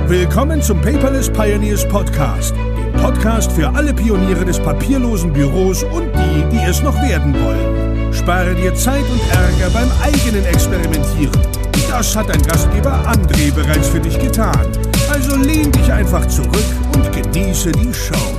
Willkommen zum Paperless Pioneers Podcast, dem Podcast für alle Pioniere des papierlosen Büros und die es noch werden wollen. Spare dir Zeit und Ärger beim eigenen Experimentieren. Das hat dein Gastgeber André bereits für dich getan. Also lehn dich einfach zurück und genieße die Show.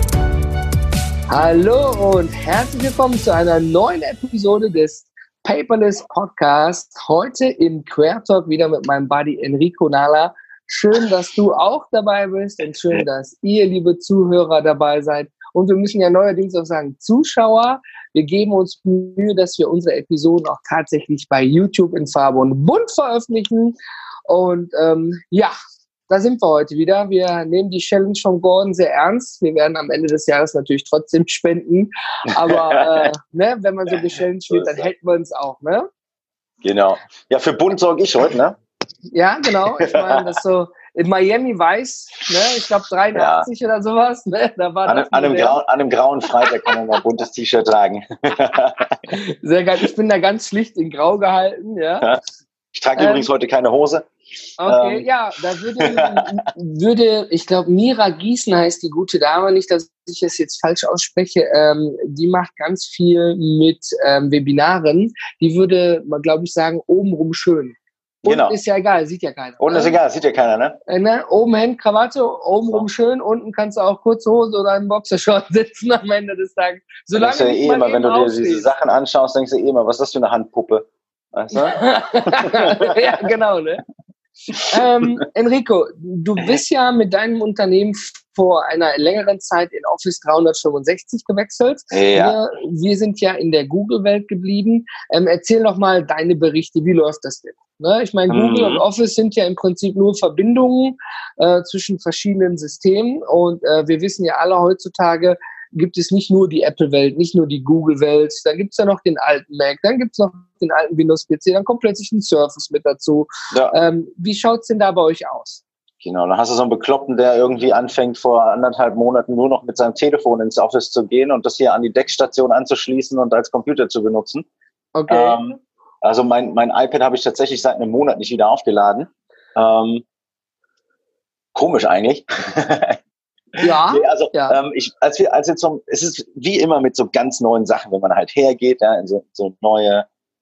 Hallo und herzlich willkommen zu einer neuen Episode des Paperless Podcast. Heute im Quer Talk wieder mit meinem Buddy Enrico Nala. Schön, dass du auch dabei bist und schön, dass ihr, liebe Zuhörer, dabei seid. Und wir müssen ja neuerdings auch sagen, Zuschauer, wir geben uns Mühe, dass wir unsere Episoden auch tatsächlich bei YouTube in Farbe und Bunt veröffentlichen. Und ja, da sind wir heute wieder. Wir nehmen die Challenge von Gordon sehr ernst. Wir werden am Ende des Jahres natürlich trotzdem spenden. Aber wenn man so gechallenged wird, dann hält man es auch, ne? Genau. Ja, für Bunt sorge ich heute, ne? Ja, genau. Ich meine, das so in Miami weiß, ne? Ich glaube 83 oder sowas, ne? Da war an einem grauen Freitag kann man mal ein buntes T-Shirt tragen. Sehr geil. Ich bin da ganz schlicht in Grau gehalten, ja. Ich trage übrigens heute keine Hose. Okay, ja, da würde, ich glaube, Mira Gießen heißt die gute Dame, nicht, dass ich es jetzt falsch ausspreche, die macht ganz viel mit Webinaren. Die würde, glaube ich, sagen, obenrum schön. Und genau. Ist ja egal, sieht ja keiner. Und ist egal, sieht ja keiner, ne? Oben Hemd, Krawatte, obenrum schön, unten kannst du auch kurze Hose oder einen Boxershort sitzen am Ende des Tages. Solange du immer, wenn du dir diese Sachen anschaust, denkst du immer, was ist das für eine Handpuppe? Weißt du? Ja, genau, ne? Enrico, du bist ja mit deinem Unternehmen vor einer längeren Zeit in Office 365 gewechselt. Ja. Wir sind ja in der Google-Welt geblieben. Erzähl doch mal deine Berichte, wie läuft das denn? Ne? Ich meine, Google und Office sind ja im Prinzip nur Verbindungen zwischen verschiedenen Systemen und wir wissen ja alle heutzutage, gibt es nicht nur die Apple-Welt, nicht nur die Google-Welt, dann gibt es ja noch den alten Mac, dann gibt es noch den alten Windows-PC, dann kommt plötzlich ein Surface mit dazu. Ja. Wie schaut's denn da bei euch aus? Genau, dann hast du so einen Bekloppten, der irgendwie anfängt, vor 1,5 Monaten nur noch mit seinem Telefon ins Office zu gehen und das hier an die Deckstation anzuschließen und als Computer zu benutzen. Okay. Also mein iPad habe ich tatsächlich seit einem Monat nicht wieder aufgeladen. Komisch eigentlich. Ja, nee, also ja. Es ist wie immer mit so ganz neuen Sachen, wenn man halt hergeht, ja, in so neue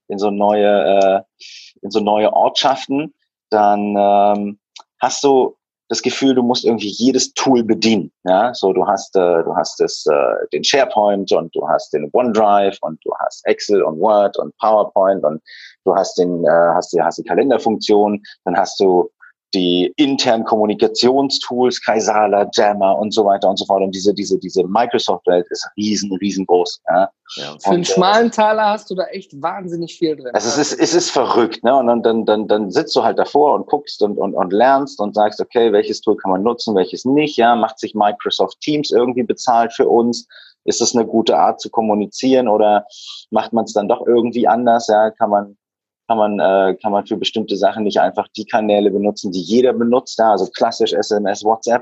Ortschaften, dann hast du das Gefühl, du musst irgendwie jedes Tool bedienen, ja, so du hast den SharePoint und du hast den OneDrive und du hast Excel und Word und PowerPoint und du hast die Kalenderfunktion, dann hast du die internen Kommunikationstools, Kaisala, Jammer und so weiter und so fort. Und diese Microsoft-Welt ist riesengroß. Ja. Ja, für einen schmalen Taler hast du da echt wahnsinnig viel drin. Also es ist verrückt, ne? Und dann sitzt du halt davor und guckst und lernst und sagst, okay, welches Tool kann man nutzen, welches nicht, ja? Macht sich Microsoft Teams irgendwie bezahlt für uns? Ist das eine gute Art zu kommunizieren oder macht man es dann doch irgendwie anders, ja? Kann man für bestimmte Sachen nicht einfach die Kanäle benutzen, die jeder benutzt, ja, also klassisch SMS, WhatsApp.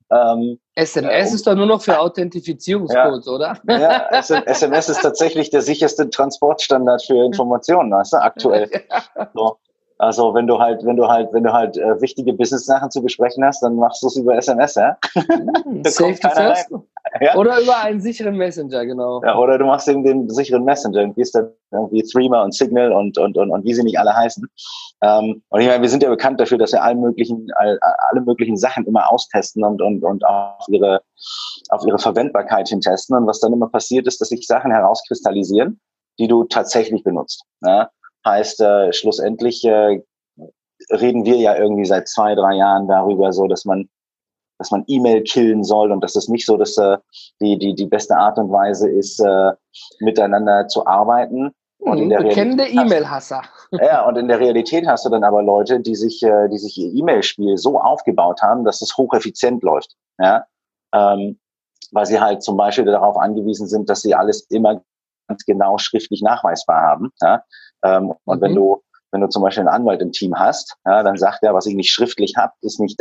SMS ist doch nur noch für Authentifizierungscodes, oder? Ja, SMS ist tatsächlich der sicherste Transportstandard für Informationen, weißt du, aktuell. So. Also wenn du halt wichtige Business-Sachen zu besprechen hast, dann machst du es über SMS, ja? Safety first. Ja? Oder über einen sicheren Messenger, genau. Ja, oder du machst eben den sicheren Messenger und gehst dann irgendwie Threema und Signal und wie sie nicht alle heißen. Und ich meine, wir sind ja bekannt dafür, dass wir alle möglichen Sachen immer austesten und auf ihre Verwendbarkeit hin testen. Und was dann immer passiert ist, dass sich Sachen herauskristallisieren, die du tatsächlich benutzt. Ja? Heißt, schlussendlich reden wir ja irgendwie seit 2-3 Jahren darüber, so dass man E-Mail killen soll und dass es nicht so, dass die beste Art und Weise ist, miteinander zu arbeiten. Und in der bekennende E-Mail-Hasser. Ja, und in der Realität hast du dann aber Leute, die sich ihr E-Mail-Spiel so aufgebaut haben, dass es hocheffizient läuft. Ja, weil sie halt zum Beispiel darauf angewiesen sind, dass sie alles immer ganz genau schriftlich nachweisbar haben. Ja? Und wenn du zum Beispiel einen Anwalt im Team hast, ja, dann sagt er, was ich nicht schriftlich habe, ist nicht da.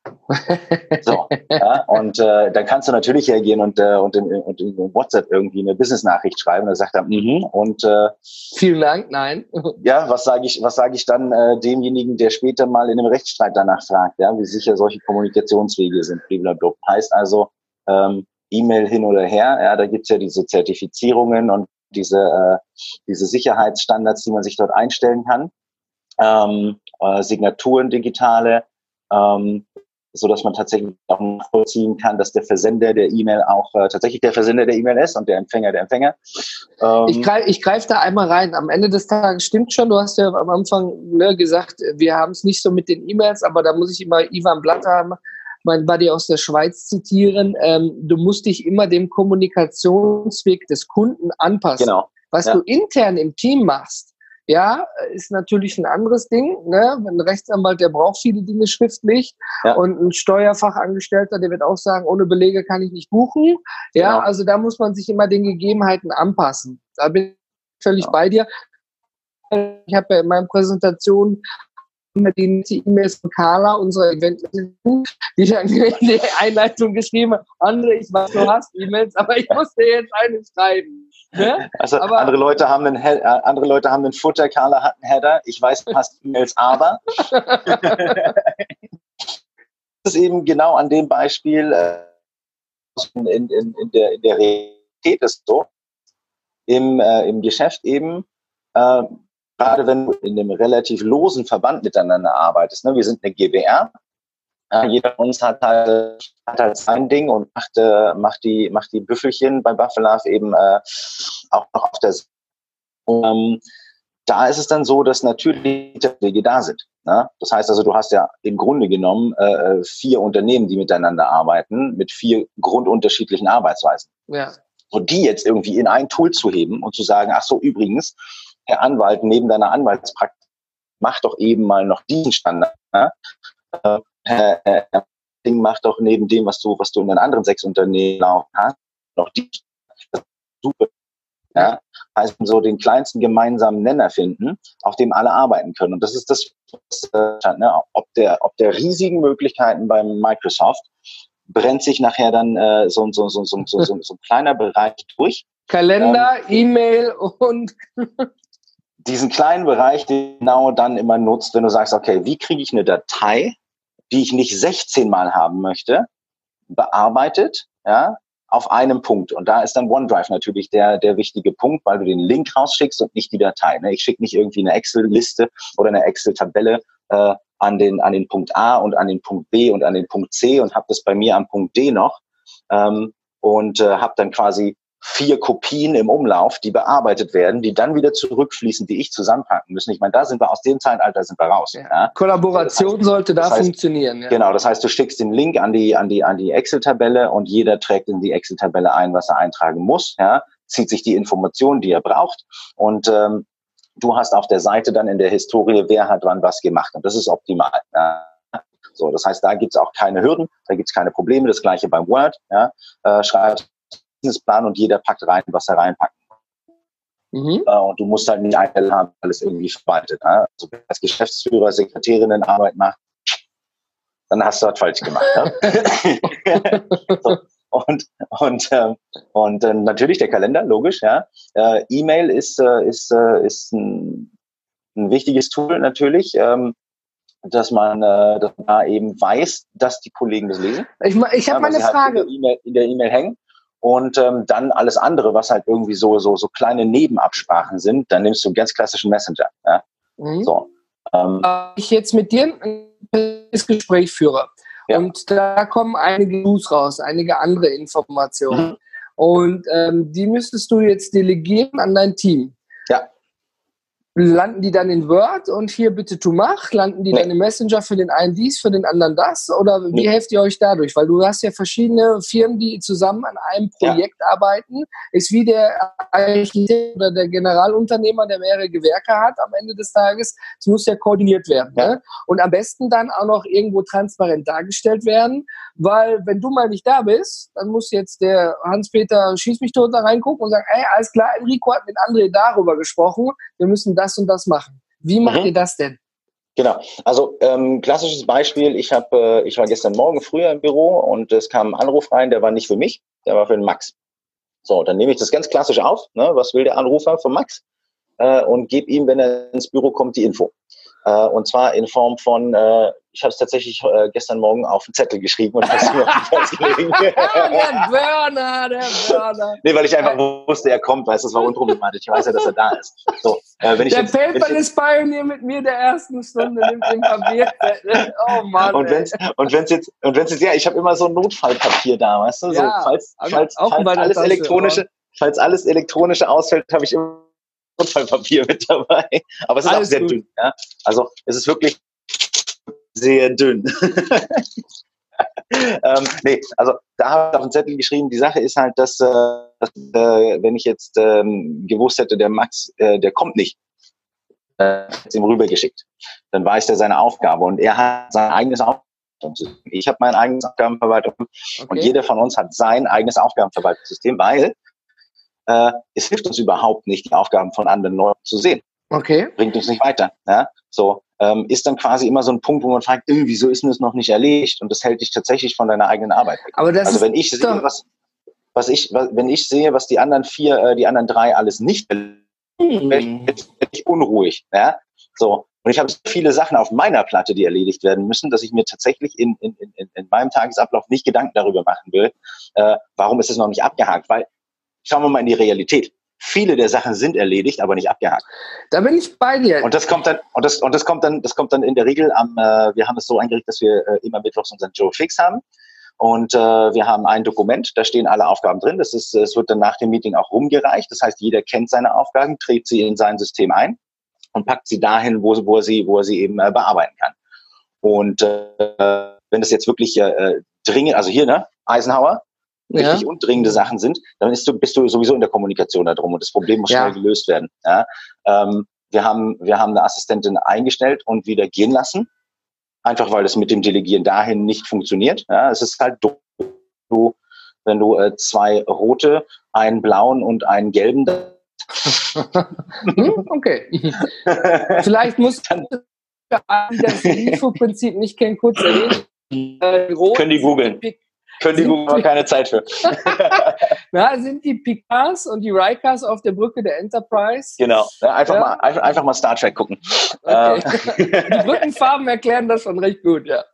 So, ja, und dann kannst du natürlich hergehen und in WhatsApp irgendwie eine Business-Nachricht schreiben. Da sagt er, und vielen Dank, nein. Ja, was sage ich dann demjenigen, der später mal in einem Rechtsstreit danach fragt, ja, wie sicher solche Kommunikationswege sind, blablabla. Heißt also, E-Mail hin oder her, ja, da gibt's ja diese Zertifizierungen und diese Sicherheitsstandards, die man sich dort einstellen kann, Signaturen digitale, so dass man tatsächlich auch nachvollziehen kann, dass der Versender der E-Mail auch tatsächlich der Versender der E-Mail ist und der Empfänger der Empfänger. Ich greif da einmal rein. Am Ende des Tages stimmt schon, du hast ja am Anfang gesagt, wir haben es nicht so mit den E-Mails, aber da muss ich immer Ivan Blatter, mein Buddy aus der Schweiz, zitieren. Du musst dich immer dem Kommunikationsweg des Kunden anpassen. Genau. Was du intern im Team machst, ja, ist natürlich ein anderes Ding, ne? Ein Rechtsanwalt, der braucht viele Dinge schriftlich, und ein Steuerfachangestellter, der wird auch sagen, ohne Belege kann ich nicht buchen. Ja, Genau. also da muss man sich immer den Gegebenheiten anpassen. Da bin ich völlig bei dir. Ich habe ja in meiner Präsentation die E-Mails von Carla, unserer Event, die dann in die Einleitung geschrieben hat, André, ich weiß, du hast E-Mails, aber ich muss dir jetzt eine schreiben. Ne? Also aber andere Leute haben einen Footer, Carla hat einen Header, ich weiß, du hast E-Mails, aber das ist eben genau an dem Beispiel in der Realität ist so, im Geschäft eben, gerade wenn du in einem relativ losen Verband miteinander arbeitest, ne? Wir sind eine GbR, jeder von uns hat halt sein Ding und macht die Büffelchen bei Buffalo eben auch noch auf der da ist es dann so, dass natürlich Wege da sind. Ne? Das heißt also, du hast ja im Grunde genommen 4 Unternehmen, die miteinander arbeiten, mit 4 grundunterschiedlichen Arbeitsweisen. Ja. Und die jetzt irgendwie in ein Tool zu heben und zu sagen, ach so, übrigens, Herr Anwalt, neben deiner Anwaltspraxis, mach doch eben mal noch diesen Standard. Ne? Ding macht doch neben dem, was du in den anderen 6 Unternehmen hast, noch die super. Ja, heißt so den kleinsten gemeinsamen Nenner finden, auf dem alle arbeiten können. Und das ist das, ne, ob der riesigen Möglichkeiten beim Microsoft brennt sich nachher dann so ein kleiner Bereich durch. Kalender, E-Mail und diesen kleinen Bereich, den genau dann immer nutzt, wenn du sagst, okay, wie kriege ich eine Datei, die ich nicht 16 Mal haben möchte, bearbeitet, ja, auf einem Punkt. Und da ist dann OneDrive natürlich der wichtige Punkt, weil du den Link rausschickst und nicht die Datei. Ne? Ich schicke nicht irgendwie eine Excel-Liste oder eine Excel-Tabelle an den Punkt A und an den Punkt B und an den Punkt C und habe das bei mir am Punkt D noch und habe dann quasi 4 Kopien im Umlauf, die bearbeitet werden, die dann wieder zurückfließen, die ich zusammenpacken müssen. Ich meine, da sind wir aus dem Zeitalter sind wir raus. Ja. Ja? Kollaboration sollte da funktionieren. Ja. Genau, das heißt, du schickst den Link an die Excel-Tabelle und jeder trägt in die Excel-Tabelle ein, was er eintragen muss. Ja? Zieht sich die Informationen, die er braucht und du hast auf der Seite dann in der Historie, wer hat wann was gemacht und das ist optimal. Ja? So, das heißt, da gibt's auch keine Hürden, da gibt's keine Probleme. Das Gleiche beim Word. Ja? Schreibt Businessplan und jeder packt rein, was er reinpackt. Und du musst halt nicht einzeln haben, alles irgendwie verwaltet. Ne? Also wenn als Geschäftsführer Sekretärinnenarbeit macht, dann hast du das falsch gemacht. Ne? So. Und natürlich der Kalender, logisch. Ja. E-Mail ist ein wichtiges Tool natürlich, dass man da eben weiß, dass die Kollegen das lesen. Ich habe mal eine Frage. Halt in der E-Mail hängen. Und dann alles andere, was halt irgendwie so kleine Nebenabsprachen sind, dann nimmst du einen ganz klassischen Messenger. Ja? So. Ich jetzt mit dir ein Gespräch führe und da kommen einige News raus, einige andere Informationen und die müsstest du jetzt delegieren an dein Team. Ja. Landen die dann in Word und hier bitte tu mach? Landen die dann im Messenger für den einen dies, für den anderen das? Oder wie helft ihr euch dadurch? Weil du hast ja verschiedene Firmen, die zusammen an einem Projekt arbeiten. Ist wie der Architekt oder der Generalunternehmer, der mehrere Gewerke hat am Ende des Tages. Es muss ja koordiniert werden. Ja. Ne? Und am besten dann auch noch irgendwo transparent dargestellt werden. Weil wenn du mal nicht da bist, dann muss jetzt der Hans-Peter Schieß-mich-tot da reingucken und sagen, ey, alles klar, Enrico hat mit André darüber gesprochen, wir müssen das und das machen. Wie macht ihr das denn? Genau. Also klassisches Beispiel, ich war gestern Morgen früher im Büro und es kam ein Anruf rein, der war nicht für mich, der war für den Max. So, dann nehme ich das ganz klassisch auf, ne? Was will der Anrufer von Max? Und gebe ihm, wenn er ins Büro kommt, die Info. Und zwar in Form von, ich habe es tatsächlich gestern Morgen auf einen Zettel geschrieben und hast mir auf den Platz gelegen. Der Burner. Nee, weil ich einfach wusste, er kommt, weißt du, das war unproblematisch. Ich weiß ja, dass er da ist. So, wenn ich der jetzt, Paperless Pioneer mit mir der ersten Stunde nimmt den Papierzettel. Oh Mann. Und wenn's jetzt, ja, ich habe immer so ein Notfallpapier da, weißt du, ja, so, falls alles elektronische ausfällt, habe ich immer Notfallpapier mit dabei. Aber es ist alles auch sehr dünn. Ja? Also es ist wirklich sehr dünn. Nee, also da habe ich auf den Zettel geschrieben, die Sache ist halt, dass wenn ich jetzt gewusst hätte, der Max, der kommt nicht, jetzt ihm rübergeschickt, dann weiß der seine Aufgabe und er hat sein eigenes Aufgabenverwaltungssystem. Ich habe mein eigenes Aufgabenverwaltungssystem und jeder von uns hat sein eigenes Aufgabenverwaltungssystem, weil es hilft uns überhaupt nicht, die Aufgaben von anderen Leuten zu sehen. Okay. Bringt uns nicht weiter. Ja? So, ist dann quasi immer so ein Punkt, wo man fragt, wieso ist denn das noch nicht erledigt? Und das hält dich tatsächlich von deiner eigenen Arbeit weg. Aber das also wenn ich sehe, wenn ich sehe, was die anderen drei alles nicht erledigen, bin ich unruhig. Ja? So. Und ich habe so viele Sachen auf meiner Platte, die erledigt werden müssen, dass ich mir tatsächlich in meinem Tagesablauf nicht Gedanken darüber machen will, warum ist es noch nicht abgehakt? Weil schauen wir mal in die Realität. Viele der Sachen sind erledigt, aber nicht abgehakt. Da bin ich bei dir. Und das kommt dann in der Regel wir haben es so eingerichtet, dass wir immer mittwochs unseren Joe Fix haben. Und wir haben ein Dokument, da stehen alle Aufgaben drin. Es wird dann nach dem Meeting auch rumgereicht. Das heißt, jeder kennt seine Aufgaben, trägt sie in sein System ein und packt sie dahin, wo er sie eben bearbeiten kann. Und wenn das jetzt wirklich dringend, also hier, ne, Eisenhower, richtig undringende Sachen sind, dann bist du sowieso in der Kommunikation darum und das Problem muss schnell gelöst werden. Ja? Wir haben eine Assistentin eingestellt und wieder gehen lassen, einfach weil das mit dem Delegieren dahin nicht funktioniert. Ja? Es ist halt doof, wenn du 2 rote, einen blauen und einen gelben. Okay. Vielleicht muss das LIFO-Prinzip nicht kennen, kurz erwähnen. Können die googeln. Können die Google mal keine Zeit für. Na, sind die Picards und die Rikers auf der Brücke der Enterprise? Genau. Ja, einfach mal Star Trek gucken. Okay. Die Brückenfarben erklären das schon recht gut, ja.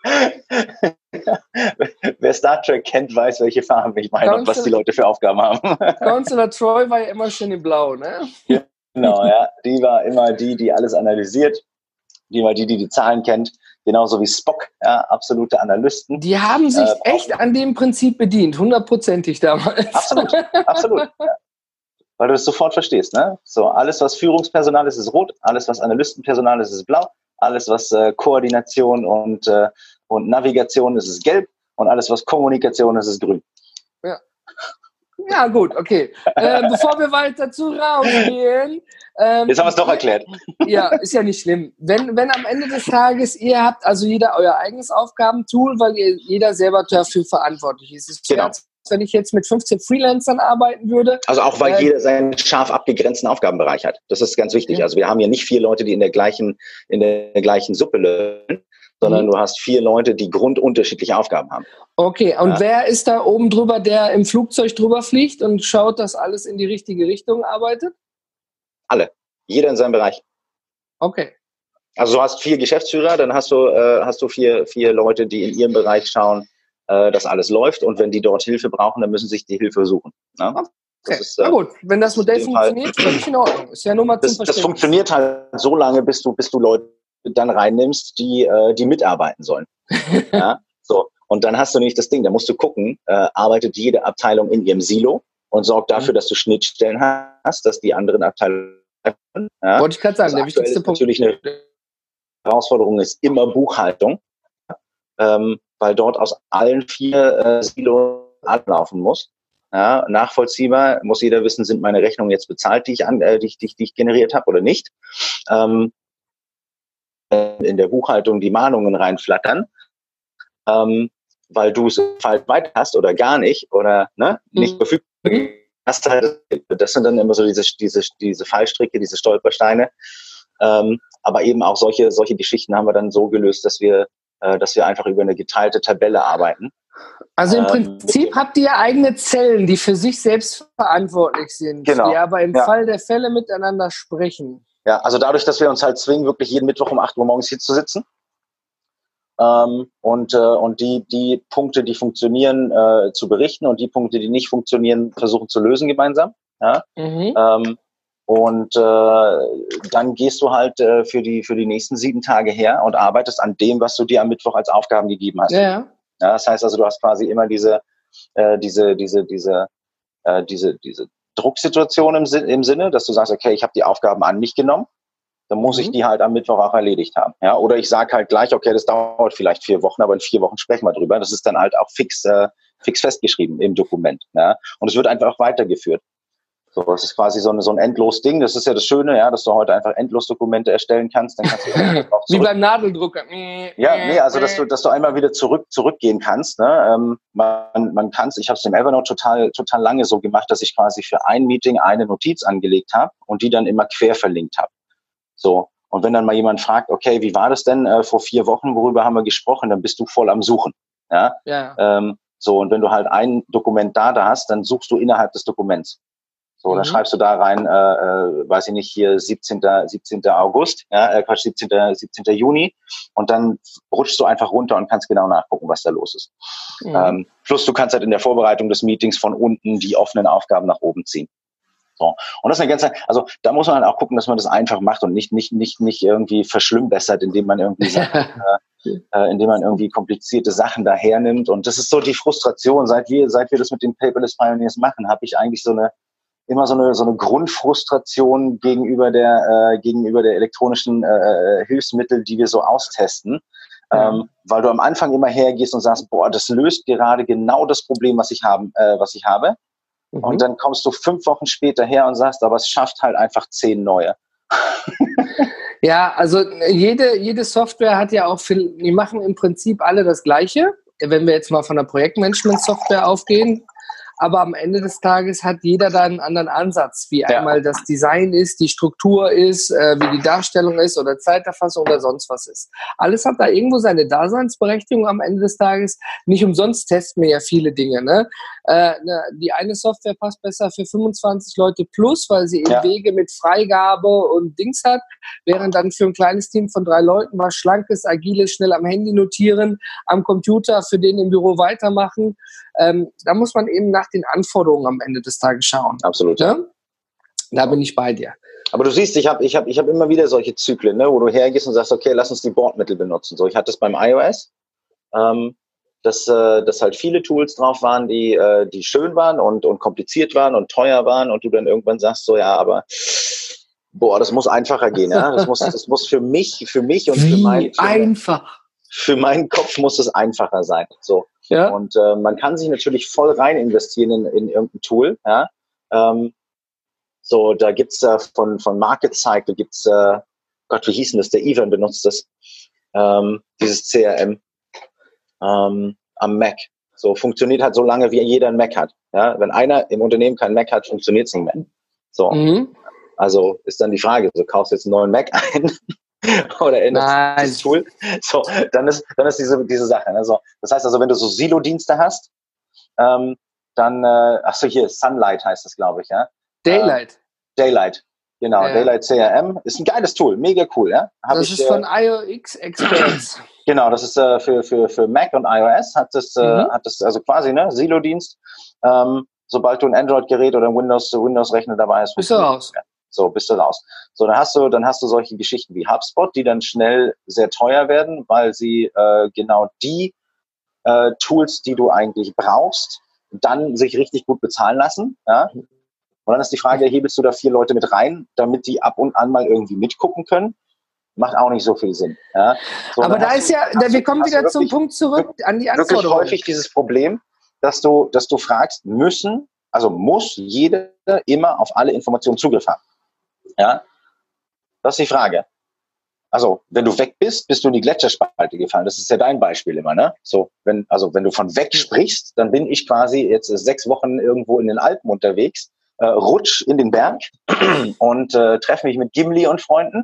Wer Star Trek kennt, weiß, welche Farben ich meine und was die Leute für Aufgaben haben. Counselor Troy war ja immer schön in Blau, ne? Genau, ja. Die war immer die alles analysiert. Die war die Zahlen kennt. Genauso wie Spock, ja, absolute Analysten. Die haben sich echt an dem Prinzip bedient, 100%ig damals. Absolut. Ja. Weil du es sofort verstehst, ne? So, alles, was Führungspersonal ist, ist rot. Alles, was Analystenpersonal ist, ist blau. Alles, was Koordination und Navigation ist, ist gelb. Und alles, was Kommunikation ist, ist grün. Ja. Ja, gut, okay. Bevor wir weiter zu rausgehen. Jetzt haben wir es doch erklärt. Ja, ist ja nicht schlimm. Wenn am Ende des Tages ihr habt also jeder euer eigenes Aufgabentool, weil jeder selber dafür verantwortlich ist. Es genau. Wenn ich jetzt mit 15 Freelancern arbeiten würde. Also auch, weil jeder seinen scharf abgegrenzten Aufgabenbereich hat. Das ist ganz wichtig. Ja. Also wir haben ja nicht 4 Leute, die in der gleichen Suppe lösen, sondern du hast 4 Leute, die grundunterschiedliche Aufgaben haben. Okay, und wer ist da oben drüber, der im Flugzeug drüber fliegt und schaut, dass alles in die richtige Richtung arbeitet? Alle. Jeder in seinem Bereich. Okay. Also du hast 4 Geschäftsführer, dann hast du 4 Leute, die in ihrem Bereich schauen, dass alles läuft. Und wenn die dort Hilfe brauchen, dann müssen sie sich die Hilfe suchen. Ne? Okay. Na gut, wenn das Modell funktioniert, völlig in Ordnung. Ist ja nur mal zum Verstehen. Das funktioniert halt so lange, bis du Leute dann reinnimmst, die mitarbeiten sollen. Ja? So. Und dann hast du nämlich das Ding, da musst du gucken, arbeitet jede Abteilung in ihrem Silo und sorgt dafür, dass du Schnittstellen hast, dass die anderen Abteilungen. Ja? Wollte ich gerade sagen, der wichtigste Punkt. Natürlich eine Herausforderung ist immer Buchhaltung, weil dort aus allen 4 Silos ablaufen muss. Ja, nachvollziehbar muss jeder wissen, sind meine Rechnungen jetzt bezahlt, die ich generiert habe oder nicht. In der Buchhaltung die Mahnungen reinflattern, weil du es falsch weit hast oder gar nicht oder nicht verfügbar hast. Das sind dann immer so diese Fallstricke, diese Stolpersteine. Aber eben auch solche Geschichten haben wir dann so gelöst, dass wir einfach über eine geteilte Tabelle arbeiten. Also im Prinzip habt ihr eigene Zellen, die für sich selbst verantwortlich sind, genau, die aber im Fall der Fälle miteinander sprechen. Ja, also dadurch, dass wir uns halt zwingen, wirklich jeden Mittwoch um 8 Uhr morgens hier zu sitzen, und die Punkte, die funktionieren, zu berichten und die Punkte, die nicht funktionieren, versuchen zu lösen gemeinsam. Ja? Und dann gehst du halt für die nächsten 7 Tage her und arbeitest an dem, was du dir am Mittwoch als Aufgaben gegeben hast. Ja. Ja, das heißt also, du hast quasi immer diese Drucksituation im Sinne, dass du sagst, okay, ich habe die Aufgaben an mich genommen, dann muss ich die halt am Mittwoch auch erledigt haben. Ja, oder ich sage halt gleich, okay, das dauert vielleicht 4 Wochen, aber in 4 Wochen sprechen wir drüber. Das ist dann halt auch fix festgeschrieben im Dokument. Ja? Und es wird einfach weitergeführt. So, das ist quasi so ein endlos Ding. Das ist ja das Schöne, ja, dass du heute einfach endlos Dokumente erstellen kannst. Dann kannst du auch wie beim Nadeldrucker. Ja, also dass du einmal wieder zurückgehen kannst. Ne? Man kann es. Ich habe es im Evernote total lange so gemacht, dass ich quasi für ein Meeting eine Notiz angelegt habe und die dann immer quer verlinkt habe. So, und wenn dann mal jemand fragt, okay, wie war das denn vor 4 Wochen, worüber haben wir gesprochen, dann bist du voll am Suchen. Ja. So, und wenn du halt ein Dokument da hast, dann suchst du innerhalb des Dokuments. So, dann schreibst du da rein, weiß ich nicht, hier 17. August, 17. Juni, und dann rutschst du einfach runter und kannst genau nachgucken, was da los ist. Plus du kannst halt in der Vorbereitung des Meetings von unten die offenen Aufgaben nach oben ziehen. So. Und das ist eine ganze, also da muss man halt auch gucken, dass man das einfach macht und nicht irgendwie verschlimmbessert, indem man irgendwie komplizierte Sachen dahernimmt. Und das ist so die Frustration. Seit wir das mit den Paperless Pioneers machen, habe ich eigentlich immer so eine Grundfrustration gegenüber der elektronischen Hilfsmittel, die wir so austesten. Weil du am Anfang immer hergehst und sagst, boah, das löst gerade genau das Problem, was ich habe. Und dann kommst du 5 Wochen später her und sagst, aber es schafft halt einfach 10 neue. Ja, also jede Software hat ja auch die machen im Prinzip alle das Gleiche, wenn wir jetzt mal von der Projektmanagement-Software aufgehen. Aber am Ende des Tages hat jeder da einen anderen Ansatz, wie einmal das Design ist, die Struktur ist, wie die Darstellung ist oder Zeiterfassung oder sonst was ist. Alles hat da irgendwo seine Daseinsberechtigung am Ende des Tages. Nicht umsonst testen wir ja viele Dinge. Ne? Die eine Software passt besser für 25 Leute plus, weil sie eben Wege mit Freigabe und Dings hat, während dann für ein kleines Team von 3 Leuten was Schlankes, Agiles, schnell am Handy notieren, am Computer, für den im Büro weitermachen. Da muss man eben nach den Anforderungen am Ende des Tages schauen. Absolut. Ja? Da bin ich bei dir. Aber du siehst, ich hab immer wieder solche Zyklen, ne, wo du hergehst und sagst, okay, lass uns die Bordmittel benutzen. So, ich hatte es beim iOS, dass halt viele Tools drauf waren, die schön waren und kompliziert waren und teuer waren, und du dann irgendwann sagst so, ja, aber boah, das muss einfacher gehen, ja. Das muss für mich und für meinen Kopf muss es einfacher sein. So. Ja. Und man kann sich natürlich voll rein investieren in irgendein Tool. Ja? So, da gibt's von Market Cycle gibt's Gott, wie hieß denn das? Der Ivan benutzt das, dieses CRM am Mac. So, funktioniert halt so lange, wie jeder einen Mac hat. Ja? Wenn einer im Unternehmen keinen Mac hat, funktioniert's nicht mehr. So, also ist dann die Frage: So, kaufst du jetzt einen neuen Mac ein? Oder änderst das Tool. So, dann ist diese Sache. Also, das heißt also, wenn du so Silo-Dienste hast, dann, hier, Sunlight heißt das, glaube ich, ja. Daylight, genau. Ja. Daylight CRM ist ein geiles Tool, mega cool, ja. Das ist von iOS Experts. Genau, das ist für Mac und iOS hat das also quasi, ne, Silo-Dienst. Sobald du ein Android-Gerät oder ein Windows-Rechner dabei hast, bist du raus. So, bist du raus. So, dann hast du solche Geschichten wie HubSpot, die dann schnell sehr teuer werden, weil sie genau die Tools, die du eigentlich brauchst, dann sich richtig gut bezahlen lassen. Ja? Und dann ist die Frage, hebelst du da 4 Leute mit rein, damit die ab und an mal irgendwie mitgucken können? Macht auch nicht so viel Sinn. Ja? So, aber da ist wir kommen wieder zum Punkt zurück, an die Anforderungen. Wirklich häufig dieses Problem, dass du fragst, muss jeder immer auf alle Informationen Zugriff haben? Ja, das ist die Frage. Also, wenn du weg bist du in die Gletscherspalte gefallen. Das ist ja dein Beispiel immer, ne? So, wenn du von weg sprichst, dann bin ich quasi jetzt 6 Wochen irgendwo in den Alpen unterwegs, rutsch in den Berg und treffe mich mit Gimli und Freunden.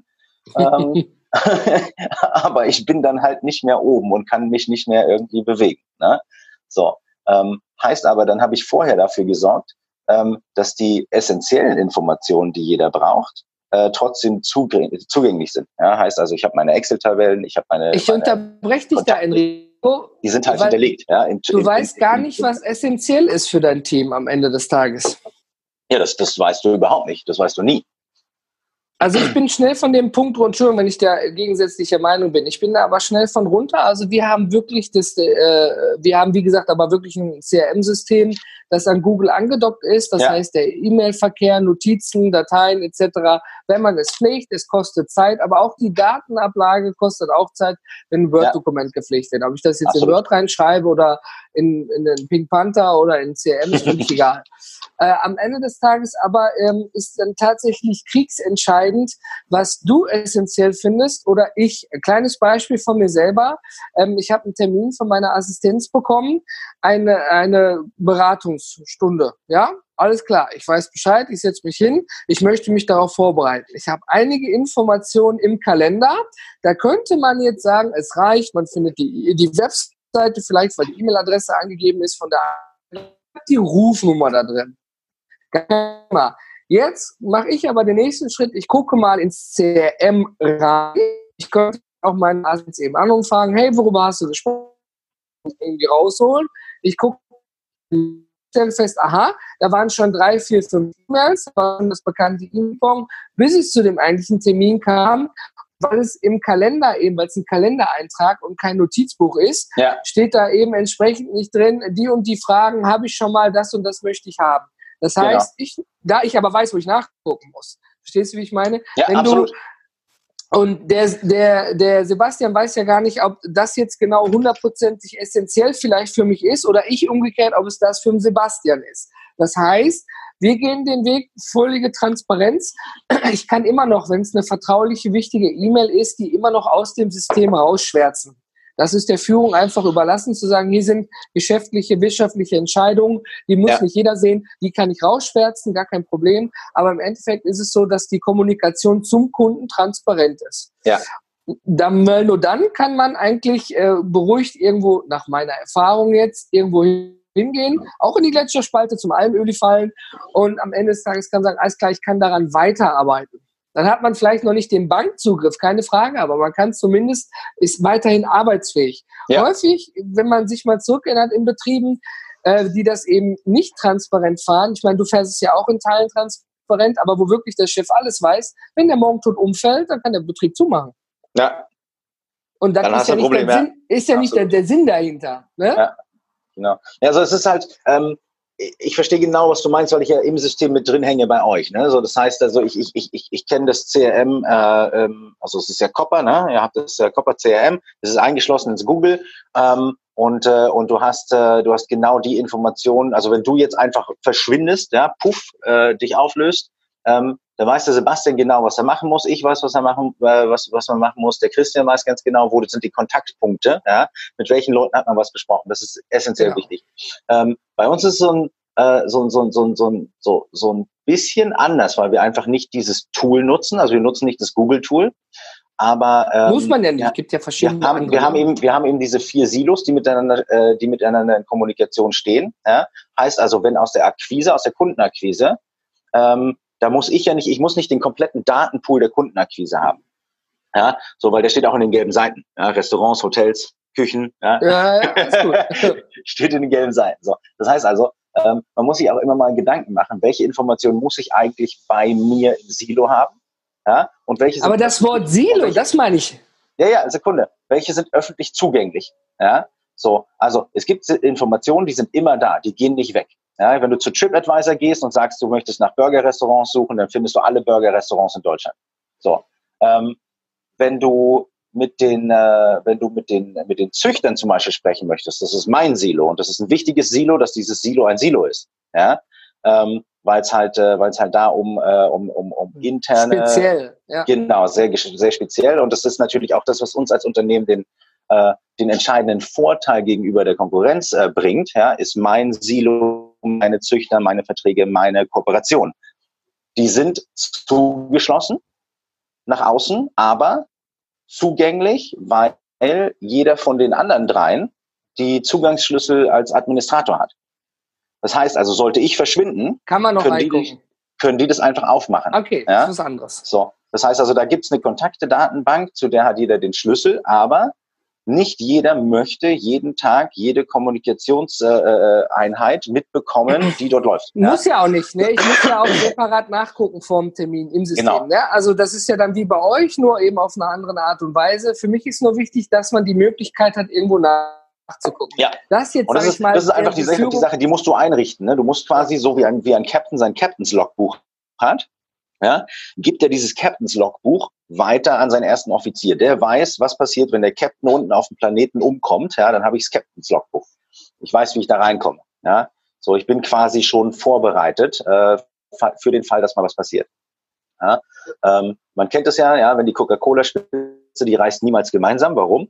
Aber ich bin dann halt nicht mehr oben und kann mich nicht mehr irgendwie bewegen. Ne? So, heißt aber, dann habe ich vorher dafür gesorgt, dass die essentiellen Informationen, die jeder braucht, trotzdem zugänglich sind. Ja, heißt also, ich habe meine Excel-Tabellen, ich habe meine. Ich unterbreche dich da, Enrico. Die sind halt hinterlegt. Ja, du weißt gar nicht, was essentiell ist für dein Team am Ende des Tages. Ja, das weißt du überhaupt nicht. Das weißt du nie. Also ich bin schnell von dem Punkt runter, Entschuldigung, wenn ich da gegensätzlicher Meinung bin. Ich bin da aber schnell von runter. Also wir haben wirklich wir haben wie gesagt aber wirklich ein CRM-System, das an Google angedockt ist. Das heißt, der E-Mail-Verkehr, Notizen, Dateien etc. Wenn man es pflegt, es kostet Zeit, aber auch die Datenablage kostet auch Zeit, wenn ein Word-Dokument gepflegt wird. Ob ich das jetzt in Word reinschreibe oder in den Pink Panther oder in CRM, ist völlig egal. Am Ende des Tages aber ist dann tatsächlich kriegsentscheidend, was du essentiell findest oder ich. Ein kleines Beispiel von mir selber. Ich habe einen Termin von meiner Assistenz bekommen, eine Beratungsstunde. Ja, alles klar. Ich weiß Bescheid, ich setze mich hin. Ich möchte mich darauf vorbereiten. Ich habe einige Informationen im Kalender. Da könnte man jetzt sagen, es reicht. Man findet die Webseite vielleicht, weil die E-Mail-Adresse angegeben ist von die Rufnummer da drin. Jetzt mache ich aber den nächsten Schritt. Ich gucke mal ins CRM rein. Ich könnte auch meinen Arzt eben an und fragen, hey, worüber hast du gesprochen? Irgendwie rausholen. Ich gucke, stelle fest, aha, da waren schon 3, 4, 5 E-Mails, waren das bekannte E-Mail, bis es zu dem eigentlichen Termin kam, weil es im Kalender eben, weil es ein Kalendereintrag und kein Notizbuch ist, steht da eben entsprechend nicht drin, die und die Fragen habe ich schon mal, das und das möchte ich haben. Das heißt, da ich aber weiß, wo ich nachgucken muss. Verstehst du, wie ich meine? Ja, absolut. Und der Sebastian weiß ja gar nicht, ob das jetzt genau 100%ig essentiell vielleicht für mich ist oder ich umgekehrt, ob es das für den Sebastian ist. Das heißt, wir gehen den Weg, völlige Transparenz. Ich kann immer noch, wenn es eine vertrauliche, wichtige E-Mail ist, die immer noch aus dem System rausschwärzen. Das ist der Führung einfach überlassen, zu sagen, hier sind geschäftliche, wirtschaftliche Entscheidungen, die muss nicht jeder sehen, die kann ich rausschwärzen, gar kein Problem. Aber im Endeffekt ist es so, dass die Kommunikation zum Kunden transparent ist. Ja. Nur dann kann man eigentlich beruhigt irgendwo, nach meiner Erfahrung jetzt, irgendwo hingehen, auch in die Gletscherspalte zum Almöli fallen und am Ende des Tages kann man sagen, alles klar, ich kann daran weiterarbeiten. Dann hat man vielleicht noch nicht den Bankzugriff, keine Frage, aber man kann zumindest, ist weiterhin arbeitsfähig. Ja. Häufig, wenn man sich mal zurückerinnert in Betrieben, die das eben nicht transparent fahren, ich meine, du fährst es ja auch in Teilen transparent, aber wo wirklich der Chef alles weiß, wenn der morgen tot umfällt, dann kann der Betrieb zumachen. Ja. Und dann ist ja nicht, Problem, ist ja nicht der Sinn dahinter. Ne? Ja, genau. Ja, also es ist halt, ich verstehe genau, was du meinst, weil ich ja im System mit drin hänge bei euch. Ne? So, das heißt also, ich kenne das CRM, also es ist ja Copper, ne? Ihr habt das Copper CRM, das ist eingeschlossen ins Google und du hast genau die Informationen. Also wenn du jetzt einfach verschwindest, ja, dich auflöst, dann weiß der Sebastian genau, was er machen muss. Ich weiß, was man machen muss. Der Christian weiß ganz genau, wo sind die Kontaktpunkte, ja? Mit welchen Leuten hat man was besprochen. Das ist essentiell wichtig. Bei uns ist so ein bisschen anders, weil wir einfach nicht dieses Tool nutzen. Also wir nutzen nicht das Google-Tool. Aber muss man ja nicht. Es gibt ja verschiedene. Wir haben eben diese 4 Silos, die miteinander in Kommunikation stehen. Ja? Heißt also, wenn aus der Kundenakquise, da muss ich muss nicht den kompletten Datenpool der Kundenakquise haben. Ja, so, weil der steht auch in den gelben Seiten. Ja, Restaurants, Hotels, Küchen. Ja, ist gut. Steht in den gelben Seiten. So, das heißt also, man muss sich auch immer mal Gedanken machen, welche Informationen muss ich eigentlich bei mir im Silo haben? Ja, und welche sind aber das Wort Silo, das meine ich. Ja, Sekunde. Welche sind öffentlich zugänglich? Ja, so, also es gibt Informationen, die sind immer da, die gehen nicht weg. Ja, wenn du zu TripAdvisor gehst und sagst, du möchtest nach Burger-Restaurants suchen, dann findest du alle Burger-Restaurants in Deutschland. So, wenn du mit den Züchtern zum Beispiel sprechen möchtest, das ist mein Silo und das ist ein wichtiges Silo, dass dieses Silo ein Silo ist. Ja, weil es halt da um interne, speziell, ja. Genau, sehr speziell und das ist natürlich auch das, was uns als Unternehmen den entscheidenden Vorteil gegenüber der Konkurrenz bringt, ja, ist mein Silo, meine Züchter, meine Verträge, meine Kooperation. Die sind zugeschlossen, nach außen, aber zugänglich, weil jeder von den anderen dreien die Zugangsschlüssel als Administrator hat. Das heißt also, sollte ich verschwinden, kann man noch reingucken. Können die das einfach aufmachen. Okay, ja? das ist was anderes. So, das heißt also, da gibt's eine Kontakte-Datenbank, zu der hat jeder den Schlüssel, aber nicht jeder möchte jeden Tag jede Kommunikationseinheit mitbekommen, die dort läuft. Muss ja auch nicht, ne? Ich muss ja auch separat nachgucken vorm Termin im System. Genau. Ne? Also das ist ja dann wie bei euch, nur eben auf eine andere Art und Weise. Für mich ist nur wichtig, dass man die Möglichkeit hat, irgendwo nachzugucken. Ja. Das jetzt, das ist einfach die Sache, die musst du einrichten. Ne? Du musst quasi so wie ein Captain sein Captain's Logbuch hat, ja, gibt er dieses Captain's Logbuch weiter an seinen ersten Offizier. Der weiß, was passiert, wenn der Captain unten auf dem Planeten umkommt. Ja, dann habe ich das Captain's Logbuch. Ich weiß, wie ich da reinkomme. Ja, so, ich bin quasi schon vorbereitet für den Fall, dass mal was passiert. Ja, man kennt es ja, wenn die Coca-Cola-Spitze, die reist niemals gemeinsam. Warum?